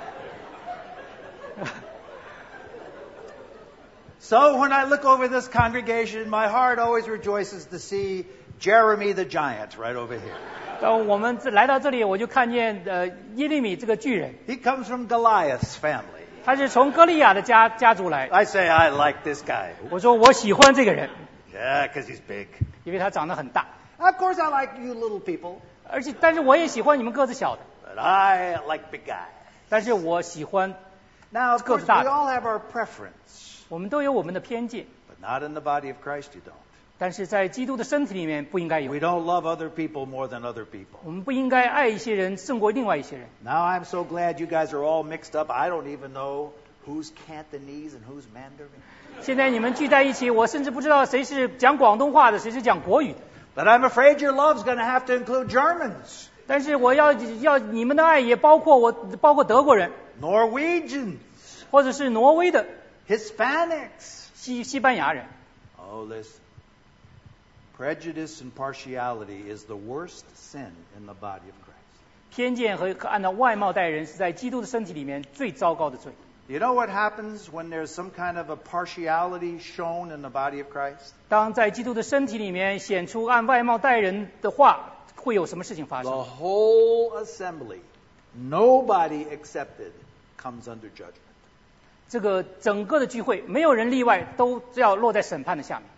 So when I look over this congregation, my heart always rejoices to see Jeremy the giant right over here. 当我们来到这里，我就看见耶利米这个巨人， He comes from Goliath's family. 他是从歌利亚的家族来。 I say I like this guy. 我说我喜欢这个人， Yeah, because he's big. 因为他长得很大， Of course, I like you little people, 但是我也喜欢你们个子小的， but I like big guys. 但是我喜欢， Now, of course, we all have our preference, 我们都有我们的偏见， but not in the body of Christ. You don't. 但是在基督的身体里面不应该有 We。don't love other people more than other people. 我们不应该爱一些人胜过另外一些人。 Now, I'm so glad you guys are all mixed up. I don't even know who's Cantonese and who's Mandarin. 现在你们聚在一起，我甚至不知道谁是讲广东话的，谁是讲国语的。 But I'm afraid your love's going to have to include Germans, 但是我要你们的爱也包括德国人， Norwegians, 或者是挪威的 Hispanics. 西班牙人。 Oh, listen. Prejudice and partiality is the worst sin in the body of Christ. 偏见和按照外貌待人是在基督的身体里面最糟糕的罪。 You know what happens when there's some kind of a partiality shown in the body of Christ? 当在基督的身体里面显出按外貌待人的话，会有什么事情发 The 生？ whole assembly, nobody accepted, comes under judgment. 这个整个的聚会没有人例外，都要落在审判的下面。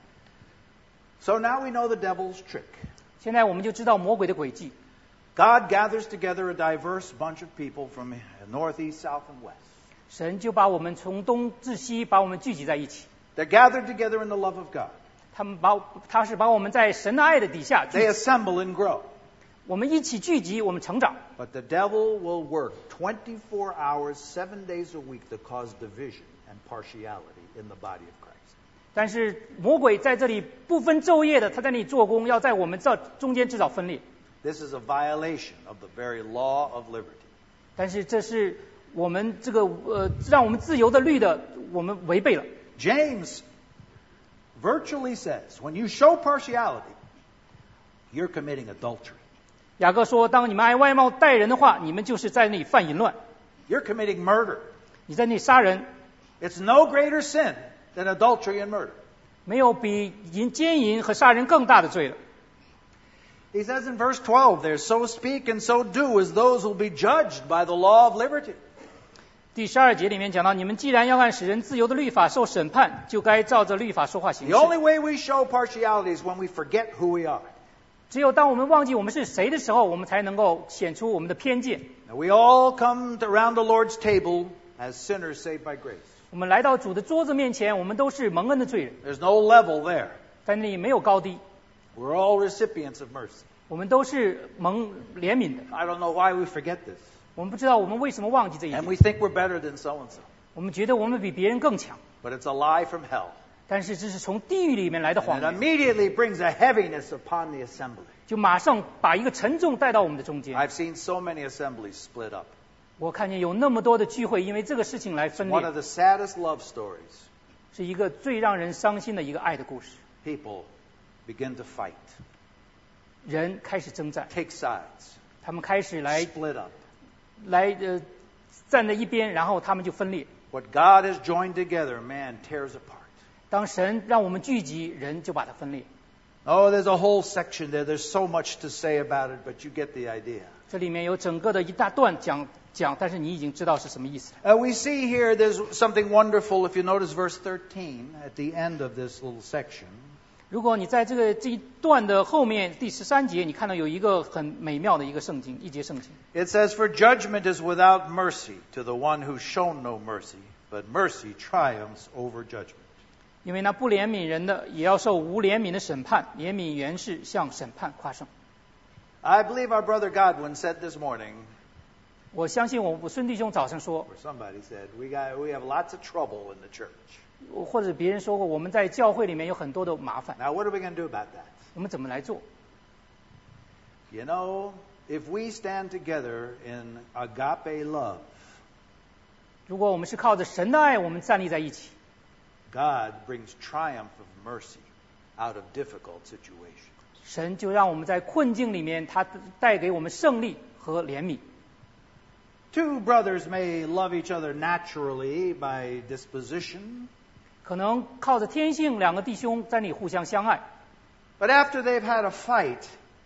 So now we know the devil's trick. 现在我们就知道魔鬼的诡计。 God gathers together a diverse bunch of people from north, east, south, and west. 神就把我们从东至西把我们聚集在一起。 They're gathered together in the love of God. 他是把我们在神的爱的底下聚 They 集， assemble and grow. 我们一起聚集，我们成长。 But the devil will work 24 hours, 7 days a week to cause division and partiality in the body of Christ. 但是魔鬼在这里不分昼夜的，他在那里做工，要在我们这中间制造分裂。 This is a violation of the very law of liberty. 但是这是我们这个让我们自由的律的，我们违背了。 James virtually says, when you show partiality, you're committing adultery. 雅各说，当你们爱外貌待人的话，你们就是在那里犯淫乱， You're committing murder. 你在那里杀人， It's no greater sin than adultery and murder. 没有比奸淫和杀人更大的罪了。 He says in verse 12 there, so speak and so do as those who will be judged by the law of liberty. 第12节里面讲到，你们既然要按使人自由的律法受审判，就该照着律法说话行 The 事。 only way we show partiality is when we forget who we are. 只有当我们忘记我们是谁的时候，我们才能够显出我们的偏见。 Now, we all come around the Lord's table as sinners saved by grace. 我们来到主的桌子面前，我们都是蒙恩的罪人， There's no level there. 在那里没有高低， We're all recipients of mercy. 我们都是蒙怜悯的。 I don't know why we forget this. 我们不知道我们为什么忘记这一 And 点， we think we're better than so and so. 我们觉得我们比别人更强， But it's a lie from hell. 但是这是从地狱里面来的 And 谎 it 言， immediately brings a heaviness upon the assembly. 就马上把一个沉重带到我们的中间。 I've seen so many assemblies split up. 我看见有那么多的聚会因为这个事情来分 One 裂 of，the saddest love stories. 是一个最让人伤心的一个爱的故事。 People begin to fight, 人开始征战， take sides, 他们开始来 split up. 站在一边，然后他们就分裂。 What God has joined together, man tears apart. 当神让我们聚集，人就把它分裂。 Oh, there's a whole section there. There's so much to say about it, but you get the idea. 这里面有整个的一大段讲，但是你已经知道是什么意思。 We see here there's something wonderful. If you notice verse 13 at the end of this little section. 如果你在这一段的后面第13节，你看到有一个很美妙的一节圣经。 It says, "For judgment is without mercy to the one who's shown no mercy, but mercy triumphs over judgment." 因为那不怜悯人的，也要受无怜悯的审判，怜悯原是向审判夸胜。 I believe our brother Godwin said this morning, 我相信我孙弟兄早上说， or somebody said, we have lots of trouble in the church. 或者别人说过，我们在教会里面有很多的麻烦。 Now, what are we going to do about that? 我们怎么来做？ You know, if we stand together in agape love, 如果我们是靠着神的爱，我们站立在一起， God brings triumph of mercy out of difficult situations. 神就让我们在困境里面，他带给我们胜利和怜悯。 Two brothers may love each other naturally by disposition, 可能靠着天性，两个弟兄在那里互相相爱， but after they've had a fight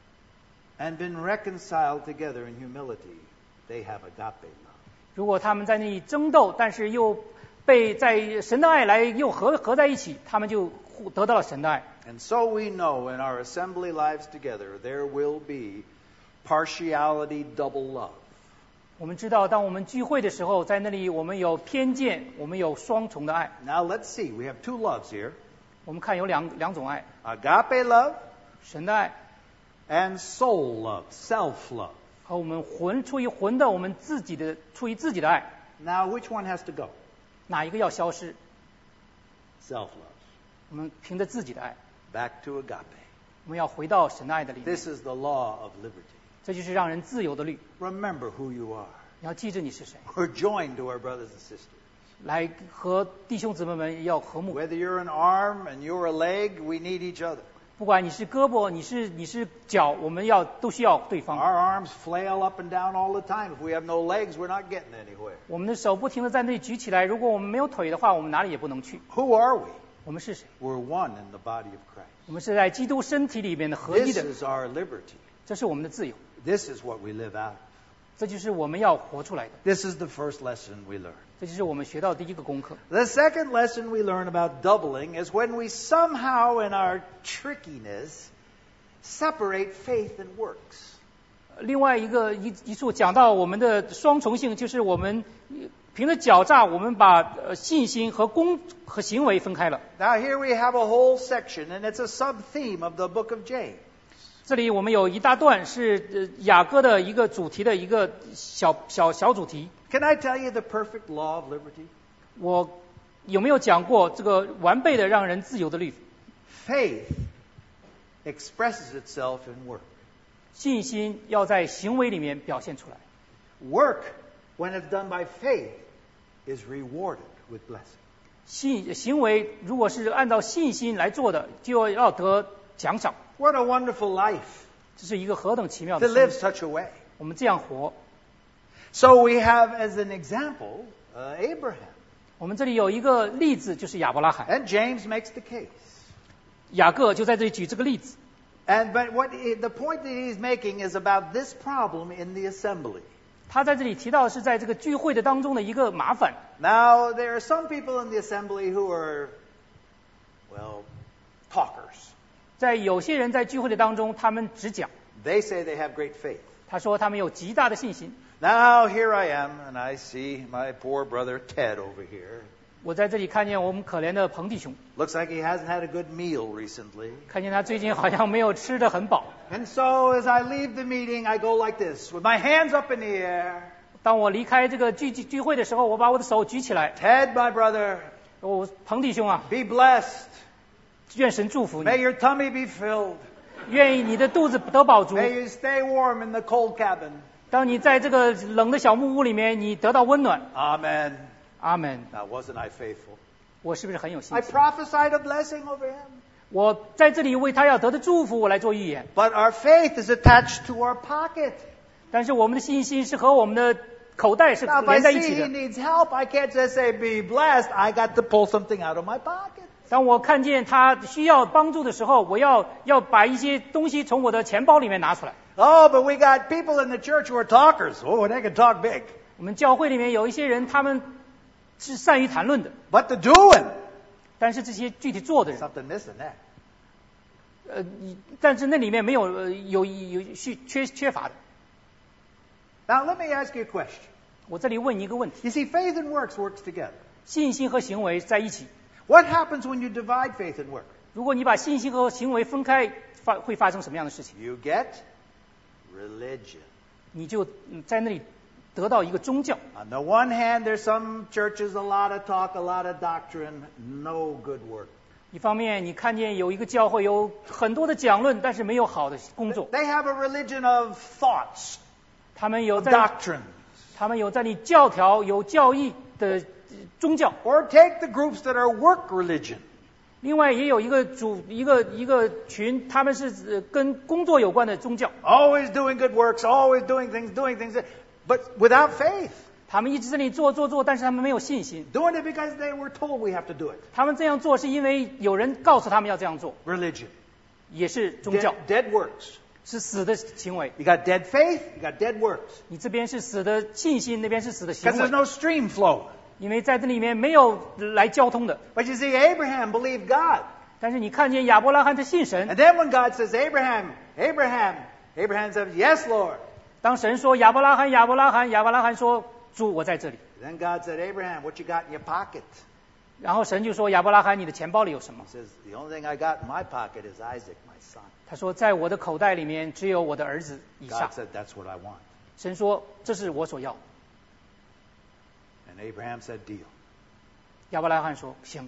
and been reconciled together in humility, they have agape love. 如果他们在那里争斗，但是又被在神的爱来又合在一起，他们就得到了神的爱。 And so we know in our assembly lives together, there will be partiality, double love. 我们知道，当我们聚会的时候，在那里我们有偏见，我们有双重的爱。 Now let's see, we have two loves here. 我们看有两种爱， Agape love 神的爱 and soul love, self love. 和我们出于魂的，我们出于自己的爱， Now which one has to go? 哪一个要消失？ Self love. 我们凭着自己的爱， Back to agape. 我们要回到神的爱的里面。 This is the law of liberty. 这就是让人自由的律。 Remember who you are. 你要记着你是谁， We're joined to our brothers and sisters. 来和弟兄姊妹们要和睦。 Whether you're an arm and you're a leg, we need each other. 不管你是胳膊，你是脚，我们都需要对方。 Our arms flail up and down all the time. If we have no legs, we're not getting anywhere. 我们的手不停地在那里举起来，如果我们没有腿的话，我们哪里也不能去。 Who are we? 我们是谁？ We're one in the body of Christ. 我们是在基督身体里面的合一 This 的， is our liberty. 这是我们的自由， This is what we live out. 这就是我们要活出来的， This is the first lesson we learn. 这就是我们学到第一个功课。 The second lesson we learn about doubling is when we somehow, in our trickiness, separate faith and works. 另外一处讲到我们的双重性，就是我们凭着狡诈，我们把信心和行为分开了。 Now here we have a whole section, and it's a sub-theme of the book of James. 这里我们有一大段是雅歌的一个主题的一个小主题。 Can I tell you the perfect law of liberty? 我有没有讲过这个完备的让人自由的律？ Faith expresses itself in work. 信心要在行为里面表现出来。 Work, when it's done by faith, is rewarded with blessing. 行为如果是按照信心来做的，就要得奖赏。 What a wonderful life 这是一个何等奇妙 to 的 live 生活。 such a way. 我们这样活。 So we have as an example Abraham. 我们这里有一个例子，就是亚伯拉罕。 And James makes the case. 雅各就在这里举这个例子。 But the point that he's making is about this problem in the assembly. 他在这里提到的是在这个聚会的当中的一个麻烦。 Now, there are some people in the assembly who are, well, talkers. 在有些人在聚会的当中，他们只讲， They say they have great faith. 他说他们有极大的信心。 Now, here I am, and I see my poor brother Ted over here. 我在这里看见我们可怜的彭弟兄， Looks like he hasn't had a good meal recently. 看见他最近好像没有吃得很饱。 And so, as I leave the meeting, I go like this, with my hands up in the air. 当我离开这个聚会的时候，我把我的手举起来， Ted, my brother, 彭弟兄啊， be blessed. 愿神祝福 May 你， your tummy be filled. 愿意你的肚子得饱足。 May you stay warm in the cold cabin. 当你在这个冷的小木屋里面，你得到温暖。 Amen. 阿门。 Now, wasn't I faithful? 我是不是很有信 I 心？ prophesied a blessing over him. 我在这里为他要得的祝福，我来做预言。 But our faith is attached to our pocket. 但是我们的信心是和我们的口袋是 Now, if I 连在一 see 起 he 的。 needs help, I can't just say, be blessed. I got to pull something out of my pocket. 当我看见他需要帮助的时候，我要把一些东西从我的钱包里面拿出来。 Oh, but we got people in the church who are talkers. Oh, they can talk big. 我们教会里面有一些人，他们是善于谈论的， But the doing, 但是这些具体做的人， something missing there. 但是那里面没有有缺乏的。 Now let me ask you a question. 我这里问你一个问题。 You see, faith and works together. 信心和行为在一起。 What happens when you divide faith and work? 如果你把信心和行为分开，会发生什么样的事情？ You get religion. 你就在那里得到一个宗教。 On the one hand, there's some churches, a lot of talk, a lot of doctrine, no good work. 一方面，你看见有一个教会有很多的讲论，但是没有好的工作。 They have a religion of thoughts, 他们有 doctrine. 他们有在你教条有教义的宗教。 Or take the groups that are work religion. 另外也有一个群，他们是跟工作有关的宗教。 Always doing good works, always doing things, but without faith. 他们一直在那里做，但是他们没有信心。 Doing it because they were told we have to do it. 他们这样做是因为有人告诉他们要这样做。 Religion. 也是宗教。 Dead works. 是死的行为。 You got dead faith, you got dead works. 你这边是死的信心，那边是死的行 Because 为。 there's no stream flow. 因为在这里面没有来交通的。 But you see, Abraham believed God. 但是你看见亚伯拉罕他信神。 And then when God says, Abraham says, Yes, Lord. 当神说亚伯拉罕说主我在这里。 Then God said, Abraham, what you got in your pocket? 然后神就说亚伯拉罕你的钱包里有什么？ He says, the only thing I got in my pocket is Isaac, my son. 他说在我的口袋里面只有我的儿子以撒。 God said, that's what I want. 神说这是我所要。 And Abraham said, deal. 亚伯拉罕说行。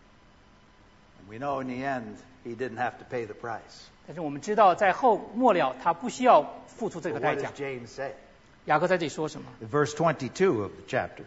And we know in the end, he didn't have to pay the price. 但是我们知道在末了他不需要付出这个 But 代 what 价 does。James say? 雅各在这里说什么？ In verse 22 of the chapter.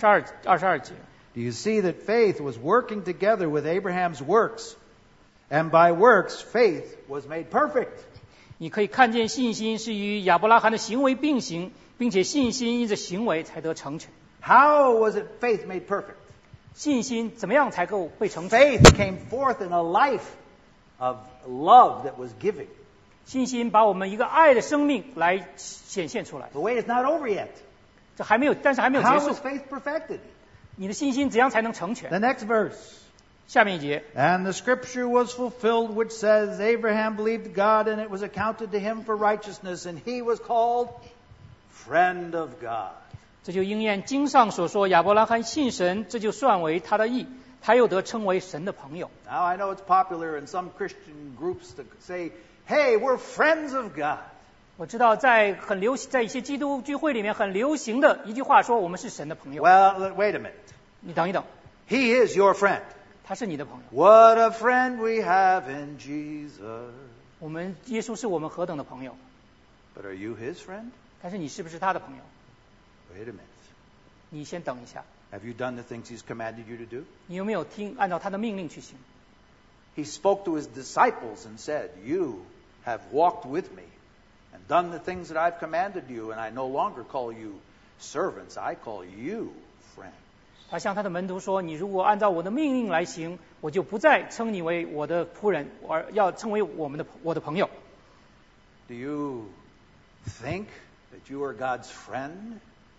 22节。 Do you see that faith was working together with Abraham's works? And by works, faith was made perfect. 你可以看见信心是与亚伯拉罕的行为并行，并且信心因着行为才得成全。 How was it faith made perfect? 信心怎么样才够被成全？ Faith came forth in a life of love that was giving. 信心把我们一个爱的生命来显现出来。 The wait is not over yet. 这还没有，但是还没有结 How 束 was。faith perfected? 你的信心怎样才能成全？ The next verse. 下面一节。 And the scripture was fulfilled which says, Abraham believed God and it was accounted to him for righteousness, and he was called friend of God. 这就应验经上所说，亚伯拉罕信神，这就算为他的义，他又得称为神的朋友。 Now I know it's popular in some Christian groups to say, hey, we're friends of God. 我知道在一些基督聚会里面很流行的一句话说，我们是神的朋友。 Well, wait a minute. 你等一等， He is your friend. 他是你的朋友。 What a friend we have in Jesus. 我们耶稣是我们何等的朋友， But are you his friend? 但是你是不是他的朋友？ Wait a minute. 你先等一下， Have you done the things he's commanded you to do? 你有没有按照他的命令去行？ He spoke to his disciples and said, You have walked with me and done the things that I've commanded you, and I no longer call you servants, I call you friends. 他向他的门徒说：“你如果按照我的命令来行，我就不再称你为我的仆人，而要称为我的朋友。” Do you think that you are God's friend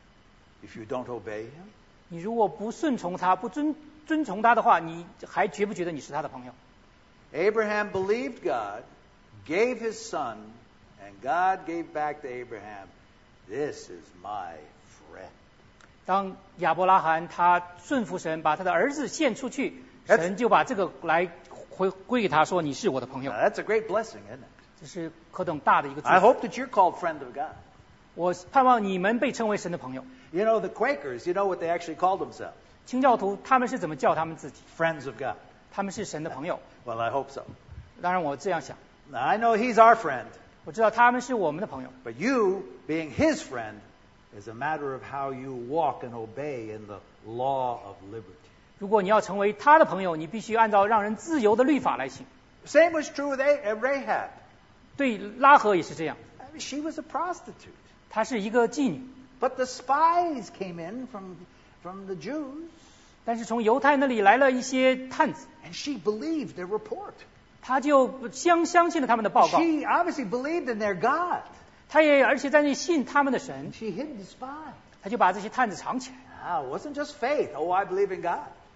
if you don't obey him? 你如果不顺从他，不遵从他的话，你还觉不觉得你是他的朋友？ Abraham believed God, gave his son, and God gave back to Abraham, This is my friend. 当亚伯拉罕他顺服神，把他的儿子献出去，神就把这个来归给他说：“你是我的朋友。 Now, that's a great blessing, isn't it? ” 这是何等大的一个祝 I 福！ hope that you're called friend of God. 我盼望你们被称为神的朋友。 You know, the Quakers, you know what they actually called themselves? 清教徒他们是怎么叫他们自己？ Friends of God. 他们是神的朋友。 Well, I hope so. 当然我这样想， Now, I know he's our friend, 我知道他们是我们的朋友。 but you, being his friend, is a matter of how you walk and obey in the law of liberty. 如果你要成为他的朋友，你必须按照让人自由的律法来行。 Same was true with Rahab. 对拉合也是这样， I mean, she was a prostitute. 她是一个妓女， But the spies came in from the Jews, 但是从犹太那里来了一些探子， and she believed their report. 他就相信了他们的报告， She obviously believed in their God. 而且在那里信他们的神， She hid the spy. 他就把这些探子藏起来。 Now, it wasn't just faith. Oh, I believe in God.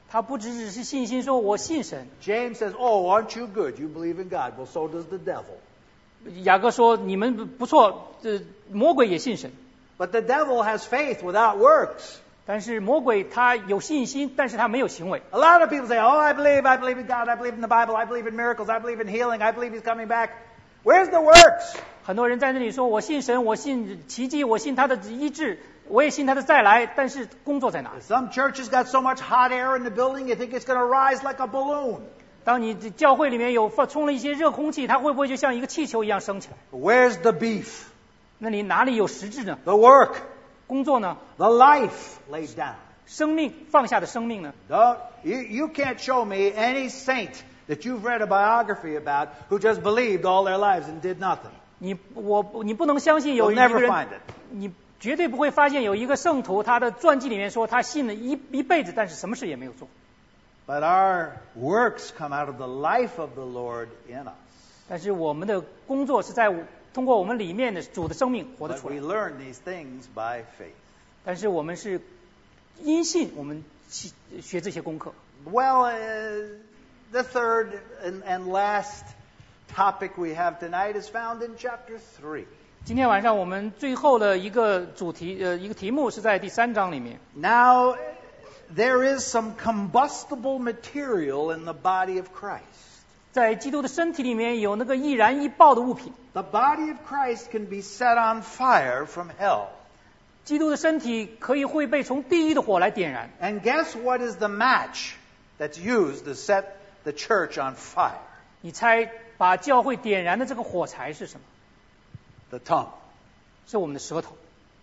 他不只是信心说我信神。 James says, oh, aren't you good? You believe in God. Well, so does the devil. 雅各说你们不错，魔鬼也信神。 But the devil has faith without works. 但是魔鬼他有信心，但是他没有行为。 A lot of people say, oh, I believe in God, I believe in the Bible, I believe in miracles, I believe in healing, I believe He's coming back. Where's the works? 很多人在那里说我信神，我信奇迹，我信他的医治，我也信他的再来，但是工作在哪里？ Some churches got so much hot air in the building, you think it's going to rise like a balloon. 当你教会里面有充了一些热空气，它会不会就像一个气球一样升起来？ Where's the beef? 那你哪里有实质呢？ The work? 工作呢？ The life laid down? 生命放下的生命呢？ You can't show me any saint that you've read a biography about who just believed all their lives and did nothing. 你不能相信有 You'll 一个 never 人， find it. 你绝对不会发现有一个圣徒，他的传记里面说他信了一辈子，但是什么事也没有做。 But our works come out of the life of the Lord in us. 但是我们的工作是在通过我们里面的主的生命活得 But 出 we 来。 learn these things by faith. 但是我们是因信，我们学这些功课。 Well, the third and last topic we have tonight is found in chapter 3. 今天晚上我们最后的一个主题，一个题目是在第3章里面。 Now, there is some combustible material in the body of Christ. 在基督的身体里面有那个易燃易爆的物品。 The body of Christ can be set on fire from hell. 基督的身体会被从地狱的火来点燃。 And guess what is the match that's used to set the church on fire? 你猜把教会点燃的这个火柴是什么？ The tongue. 是我们的舌头。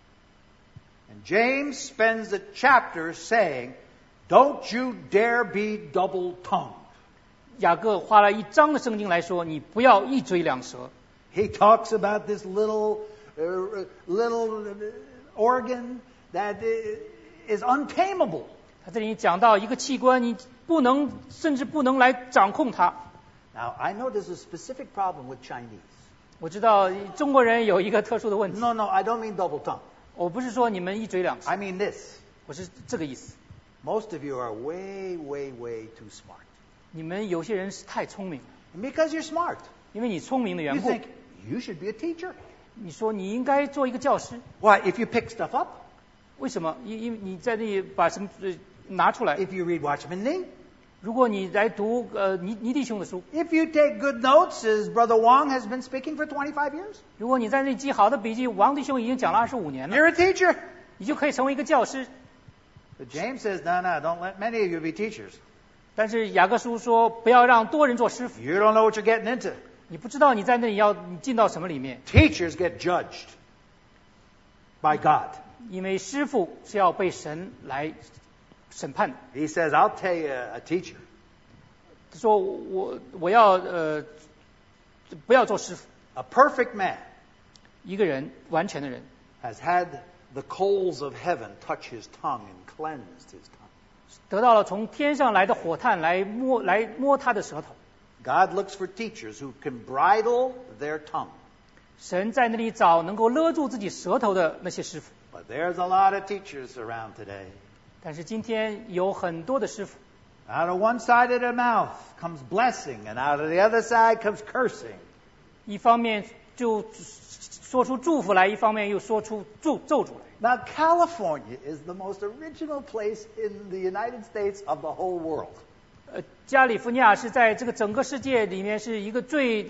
And James spends the chapter saying, don't you dare be double-tongued. 雅各花了1章的圣经来说，你不要一嘴两舌。 He talks about this little organ that is untamable. 他这里讲到一个器官，你甚至不能来掌控它。 Now, I know there's a specific problem with Chinese. 我知道中国人有一个特殊的问题。 No, I don't mean double-tongued. 我不是说你们一嘴两舌， I mean this. 我是这个意思。 Most of you are way, way, way too smart. 你们有些人是太聪明了， And because you're smart, 因为你聪明的 you 缘故， think you should be a teacher. 你说你应该做一个教师。 Why? If you pick stuff up, 为什么？因为你在那里把什么拿出来？ if you read Watchman Nee, 如果你来读尼弟兄的书， if you take good notes, as Brother Wong has been speaking for 25 years, 如果你在那里记好的笔记，王弟兄已经讲了25年了， you're a teacher. 你就可以成为一个教师。 But James says, no, don't let many of you be teachers. 但是雅各书说，不要让多人做师傅。 You don't know what you're getting into. 你不知道你在那里你进到什么里面， Teachers get judged by God. 因为师傅是要被神来审判的。 He says, I'll tell you a teacher. 他说我要不要做师傅。 A perfect man 一个人完全的人， has had the coals of heaven touch his tongue and cleansed his tongue. 得到了从天上来的火炭来摸他的舌头。 God looks for teachers who can bridle their tongue. 神在那里找能够勒住自己舌头的那些师傅。 But there's a lot of teachers around today. 但是今天有很多的师傅， Out of one side of their mouth comes blessing, and out of the other side comes cursing. 一方面就说出祝福来，一方面又说出咒诅来。 Now, California is the most original place in the United States of the whole world. 加利福尼亚是在这个整个世界里面是一个最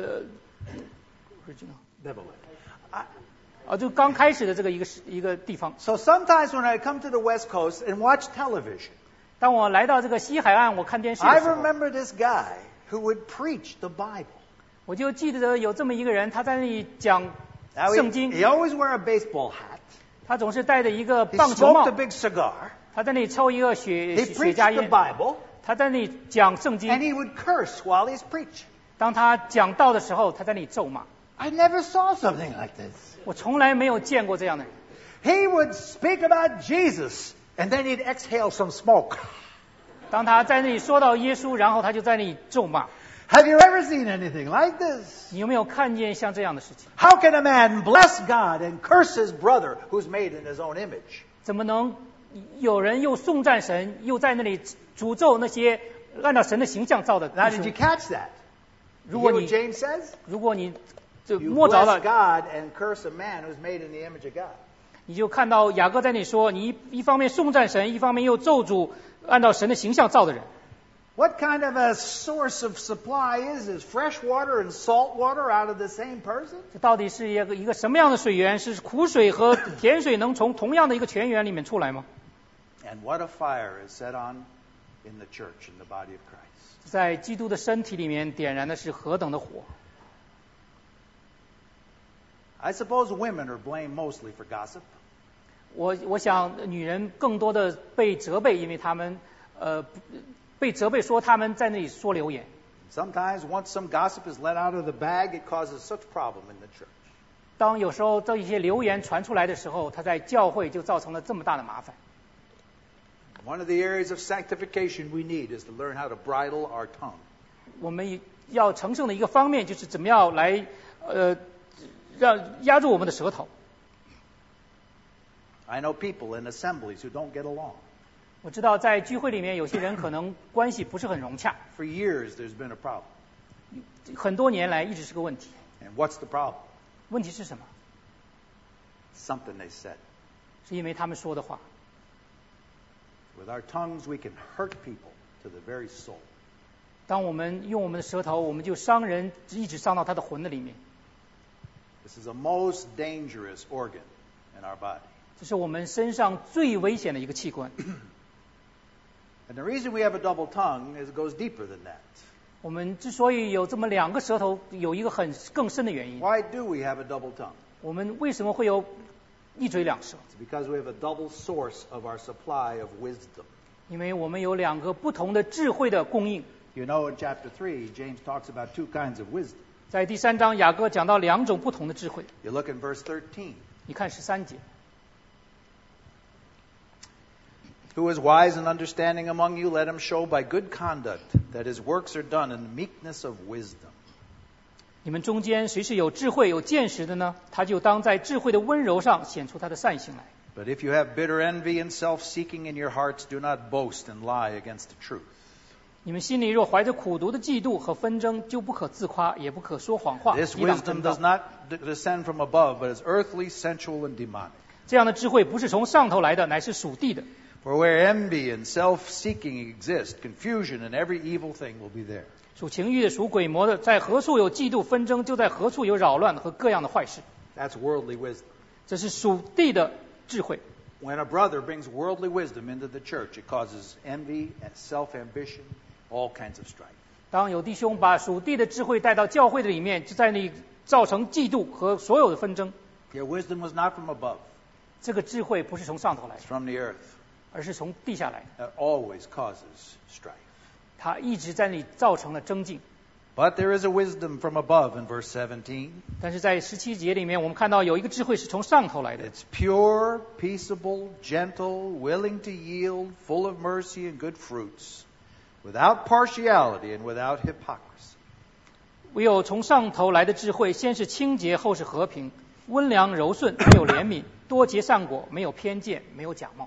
就刚开始的这个一个地方。 So sometimes when I come to the West Coast and watch television, 当我来到这个西海岸，我看电视的 I 时候， remember this guy who would preach the Bible. 我就记得有这么一个人，他在那里讲 Now, 圣经， he always wore a baseball hat. 他总是戴着一个 He 棒球 smoked 帽 a，big cigar. 他在那里抽一个 He 雪 preached 茄 the 烟， Bible, 他在那里讲圣 and 经。 he would curse while he's preaching. 当他讲道的时候，他在那里咒骂。 I never saw something like this. 我从来没有见过这样的人。 He would speak about Jesus, and then he'd exhale some smoke. 当他在那里说到耶稣，然后他就在那里咒骂。 Have you ever seen anything like this? 你有没有看见像这样的事情？ How can a man bless God and curse his brother who's made in his own image? 怎么能有人又颂赞神，又在那里诅咒那些按照神的形象造的弟 Now, did you 兄。 catch that? 如 You 果 hear 你 what James says? 如果你就 You 摸着 bless 了， God and curse a man who's made in the image of God. 你就看到雅各在那里说，你一方面颂赞神，一方面又咒诅按照神的形象造的人。 What kind of a source of supply is this? Fresh water and salt water out of the same person? 这到底是一个什么样的水源？是苦水和甜水能从同样的一个泉源里面出来吗？ And what a fire is set on in the church, in the body of Christ. 在基督的身体里面点燃的是何等的火！ I suppose women are blamed mostly for gossip. 我想女人更多的被责备，因为她们被责备说他们在那里说流言。 Sometimes once some gossip is let out of the bag, it causes such problem in the church. 当有时候这一些流言传出来的时候，它在教会就造成了这么大的麻烦。 One of the areas of sanctification we need is to learn how to bridle our tongue. 我们要成圣的一个方面就是怎么样来让压住我们的舌头。 I know people in assemblies who don't get along. 我知道在聚会里面有些人可能关系不是很融洽， For years there's been a problem. 很多年来一直是个问题。 And what's the problem? 问题是什么？ Something they said. 是因为他们说的话。 With our tongues we can hurt people to the very soul. 当我们用我们的舌头，我们就伤人，一直伤到他的魂的里面。 This is a most dangerous organ in our body. 这是我们身上最危险的一个器官。 And the reason we have a double tongue is it goes deeper than that. 我们之所以有这么两个舌头，有一个更深的原因。 Why do we have a double tongue? 我们为什么会有一嘴两舌？ It's because we have a double source of our supply of wisdom. 因为我们有两个不同的智慧的供应。 You know, in chapter 3, James talks about two kinds of wisdom. 在第3章，雅各讲到两种不同的智慧。 You look in verse 13. 你看13节。 Who is wise and understanding among you, let him show by good conduct that his works are done in meekness of wisdom. 你们中间谁是有智慧、有见识的呢？他就当在智慧的温柔上显出他的善行来。 But if you have bitter envy and self-seeking in your hearts, do not boast and lie against the truth. 你们心里若怀着苦毒的嫉妒和纷争，就不可自夸，也不可说谎话， This 抵挡 wisdom 真道 does。not descend from above, but is earthly, sensual, and demonic. 这样的智慧不是从上头来的，乃是属地的。 For where envy and self-seeking exist, confusion and every evil thing will be there. 属情欲的、属鬼魔的，在何处有嫉妒纷争，就在何处有扰乱和各样的坏事。 That's worldly wisdom. 这是属地的智慧。 When a brother brings worldly wisdom into the church, it causes envy and self-ambition, all kinds of strife. 当有弟兄把属地的智慧带到教会的里面，就在那里造成嫉妒和所有的纷争。 Your wisdom was not from above, 这个智慧不是从上头来 it's 的， from the earth. 而是从地下来的。 That always causes strife. 它一直在那里造成了争竞。 But there is a wisdom from above in verse 17. 但是在17节里面，我们看到有一个智慧是从上头来的， It's pure, peaceable, gentle, willing to yield, full of mercy and good fruits, without partiality and without hypocrisy. 唯有从上头来的智慧，先是清洁，后是和平，温良柔顺，没有怜悯，多结善果，没有偏见，没有假冒。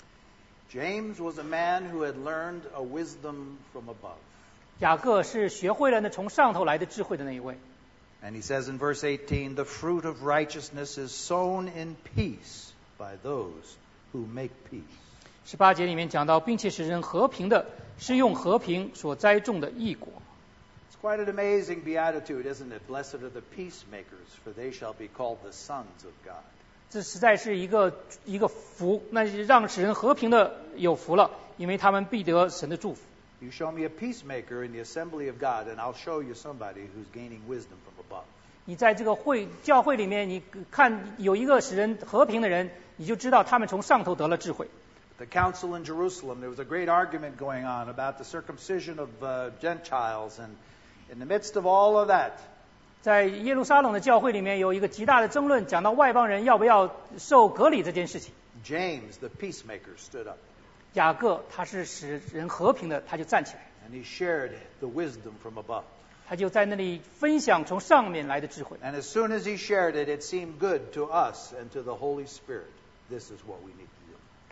James was a man who had learned a wisdom from above. 雅各是学会了那从上头来的智慧的那一位。 And he says in verse 18, the fruit of righteousness is sown in peace by those who make peace. 18节里面讲到，并且使人和平的，是用和平所栽种的义果。 It's quite an amazing beatitude, isn't it? Blessed are the peacemakers, for they shall be called the sons of God. 这实在是一个福，那是让使人和平的有福了，因为他们必得神的祝福。 You show me a peacemaker in the assembly of God, and I'll show you somebody who's gaining wisdom from above. 你在这个教会里面，你看有一个使人和平的人，你就知道他们从上头得了智慧。 At the council in Jerusalem, there was a great argument going on about the circumcision of Gentiles, and in the midst of all of that, 在耶路撒冷的教会里面有一个极大的争论，讲到外邦人要不要受割礼这件事情。 James, the peacemaker, stood up, 雅各他是使人和平的，他就站起来， and he shared the wisdom from above. 他就在那里分享从上面来的智慧。 And as soon as he shared it, it seemed good to us and to the Holy Spirit. This is what we need to do.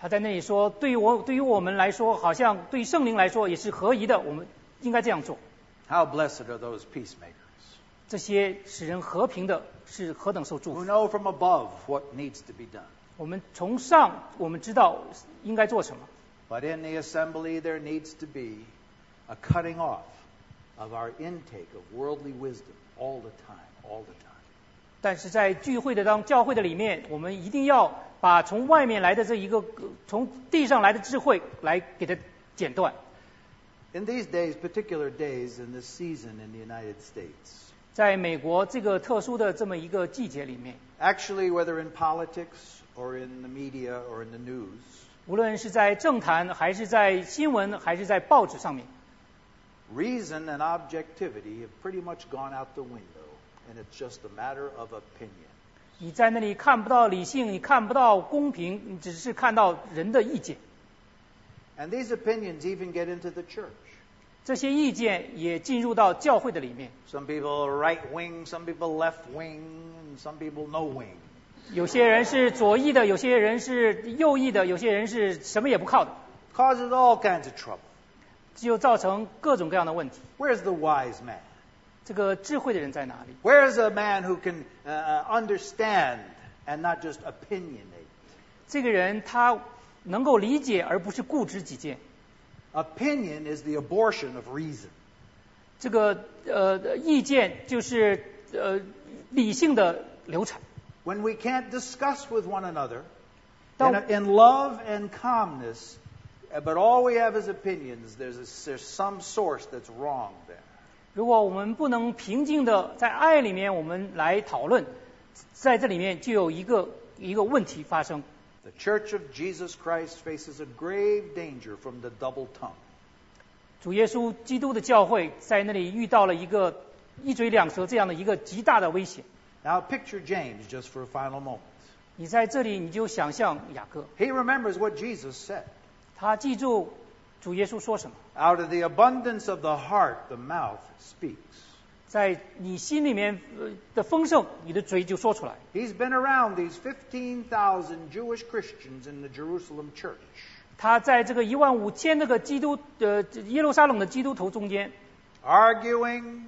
他在那里说，对于我们来说，好像对圣灵来说也是合宜的，我们应该这样做。 How blessed are those peacemakers 这些使人和平的是何等受祝 who 福！ know from above what needs to be done. 我们从上我们知道应该做什么， But in the assembly, there needs to be a cutting off of our intake of worldly wisdom all the time. 但是在聚会的教会的里面，我们一定要把从外面来的这一个从地上来的智慧来给它剪断。 In these days, particular days in this season in the United States, 在美国这个特殊的这么一个季节里面， actually, whether in politics or in the media or in the news, 无论是在政坛还是在新闻还是在报纸上面， reason and objectivity have pretty much gone out the window, and it's just a matter of opinion. 你在那里看不到理性，你看不到公平，你只是看到人的意见。 And these opinions even get into the church. 这些意见也进入到教会的里面。 Some people are right wing, some people left wing, and some people no wing. 有些人是左翼的，有些人是右翼的，有些人是什么也不靠的， Causes all kinds of trouble. 就造成各种各样的问题。 Where's the wise man? 这个智慧的人在哪里？ Where's a man who can understand and not just opinionate? 这个人他能够理解，而不是固执己见。 Opinion is the abortion of reason. 这个意见就是理性的流产。 When we can't discuss with one another Don't- in love and calmness, but all we have is opinions, there's some source that's wrong there. 如果我们不能平静的在爱里面我们来讨论，在这里面就有一个问题发生。 The Church of Jesus Christ faces a grave danger from the double tongue. 主耶稣基督的教会在那里遇到了一个一嘴两舌这样的一个极大的危险。 Now picture James just for a final moment. 你在这里你就想象雅各， He remembers what Jesus said. 他记住主耶稣说什么， Out of the abundance of the heart, the mouth speaks. 在你心里面的丰盛，你的嘴就说出来。 He's been around these 15,000 Jewish Christians in the Jerusalem church. 他在这个15000那个耶路撒冷的基督徒中间， Arguing.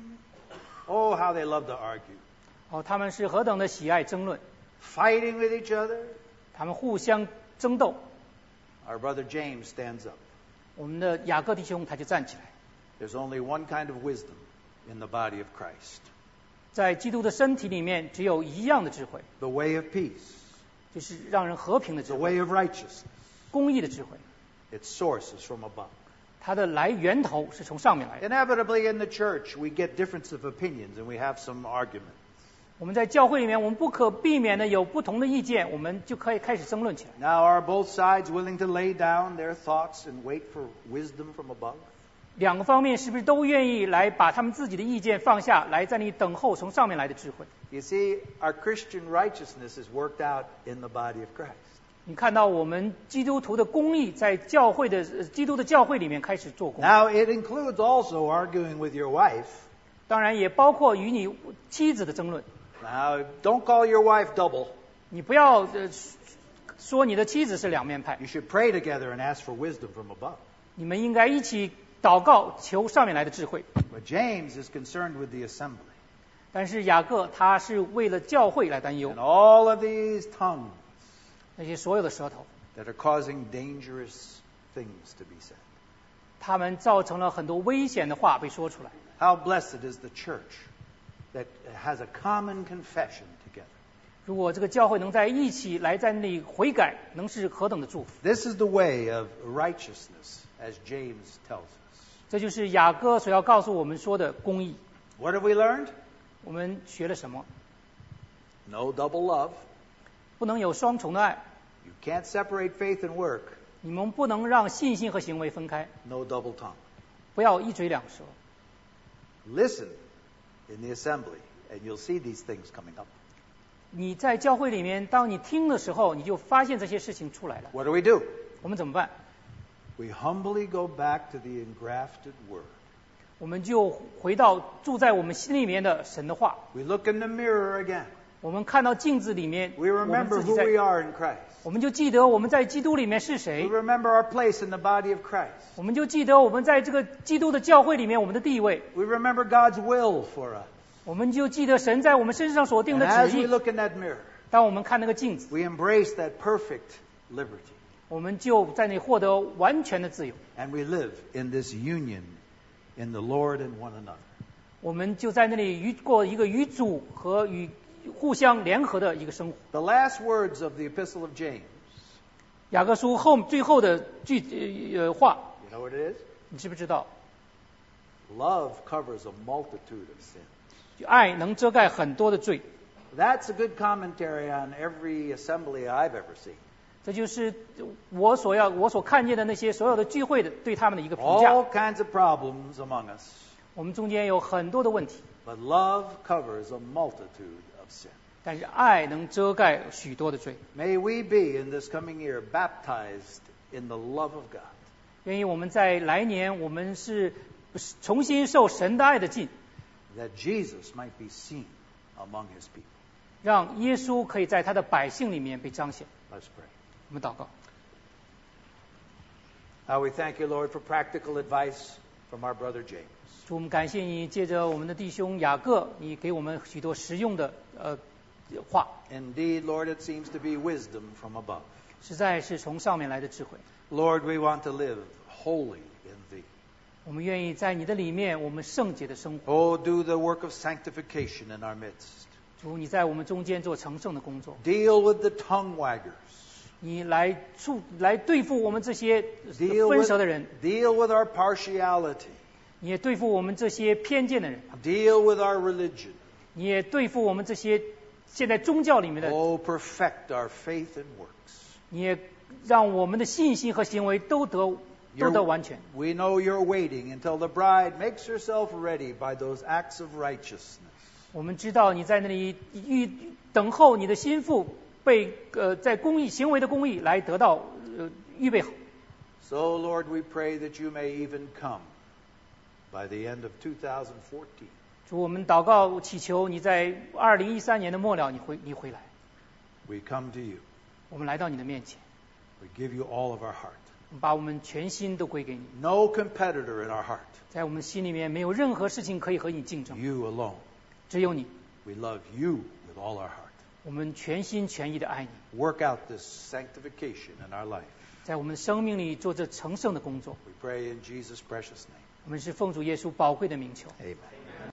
Oh, how they love to argue. 他们是何等的喜爱争论， Fighting with each other. 他们互相争斗。 Our brother James stands up. 我们的雅各弟兄他就站起来， There's only one kind of wisdom in the body of Christ. 在基督的身体里面只有一样的智慧， The way of peace. 就是让人和平的智 The 慧， way of righteousness. 公义的智慧。 Its source is from above. 它的源头是从上面来的。 Inevitably in the church, we get difference of opinions and we have some arguments. 我们在教会里面，我们不可避免的有不同的意见，我们就可以开始争论起来。 Now, are both sides willing to lay down their thoughts and wait for wisdom from above? 两个方面是不是都愿意来把他们自己的意见放下来，在那里等候从上面来的智慧？ You see, our Christian righteousness is worked out in the body of Christ. 你看到我们基督徒的公义在教会的基督的教会里面开始做工， Now, it includes also arguing with your wife. 当然也包括与你妻子的争论。 Now, don't call your wife double. 你不要说你的妻子是两面派， You should pray together and ask for wisdom from above. 你们应该一起祷告，求上面来的智慧。 But James is concerned with the assembly. 但是雅各他是为了教会来担忧 And，all of these tongues 那些所有的舌头， that are causing dangerous things to be said. 他们造成了很多危险的话被说出来。 How blessed is the church that has a common confession together. 如果这个教会能在一起来在那里悔改，能是何等的祝福！ This is the way of righteousness, as James tells us. 这就是雅各所要告诉我们说的公义。 What have we learned? 我们学了什么？ No double love. 不能有双重的爱， You can't separate faith and work. 你们不能让信心和行为分开， No double tongue. 不要一嘴两舌。 Listen in the assembly, and you'll see these things coming up. 你在教会里面，当你听的时候，你就发现这些事情出来了。 What do we do? 我们怎么办？ We humbly go back to the engrafted word. 我们就回到住在我们心里面的神的话， We look in the mirror again. 我们看到镜子里面， We 我们 remember 自己 who 在， we are in Christ. 我们就记得我们在基督里面是 We 谁， remember our place in the body of Christ. 我们就记得我们在这个基督的教会里面我们的地位， We remember God's will for us. 我们就记得神在我们身上所定 And 的 as 旨 we 意。 look in that mirror, 当我们看那个镜子， we embrace that perfect liberty. 我们就在那里获得完全的自由， And we live in this union in the Lord and one another. 我们就在那里过一个与主和与互相联合的一个生活。 The last words of the Epistle of James, 雅各书最后的话， you know what it is? 你知不知道？ Love covers a multitude of sins. 爱能遮盖很多的罪， That's a good commentary on every assembly I've ever seen. 这就是我所看见的那些所有的聚会的对他们的一个评价。 All kinds of problems among us, 我们中间有很多的问题， but love covers a multitude of sin. 但是爱能遮盖许多的罪。 May we be in this coming year baptized in the love of God. 愿意我们在来年，我们是重新受神的爱的浸， That Jesus might be seen among his people. 让耶稣可以在他的百姓里面被彰显。 Let's pray. 我们祷告。 We thank you, Lord, for practical advice from our brother James. 主，我们感谢你，借着我们的弟兄雅各，你给我们许多实用的话， Indeed, Lord, it seems to be wisdom from above. 实在是从上面来的智慧。 Lord, we want to live holy in thee. 我们愿意在你的里面，我们圣洁的生活。 Oh, do the work of sanctification in our midst. 主，你在我们中间做成圣的工作， Deal with the tongue waggers. 你来对付我们这些 Deal 分舌的人， with our partiality. 你也对付我们这些偏见的人， Deal with our religion. 你也对付我们这些现在宗教里面的， Oh, perfect our faith and works. 你也让我们的信心和行为都得完全。 We know you're waiting until the bride makes herself ready by those acts of righteousness. 我们知道你在那里等候你的心腹被在公义行为的公义来得到预备好。 So, Lord, we pray that you may even come by the end of 2014. 主，我们祷告祈求你在2013年的末了你回来， We come to you. 我们来到你的面前， We give you all of our heart. 我们把我们全心都归给你， No competitor in our heart. 在我们心里面没有任何事情可以和你竞争， You alone. 只有你， We love you with all our heart. 我们全心全意的爱你， Work out this sanctification in our life. 在我们生命里做这成圣的工作。 We pray in Jesus' precious name. 我们是奉主耶稣宝贵的名求。 Amen.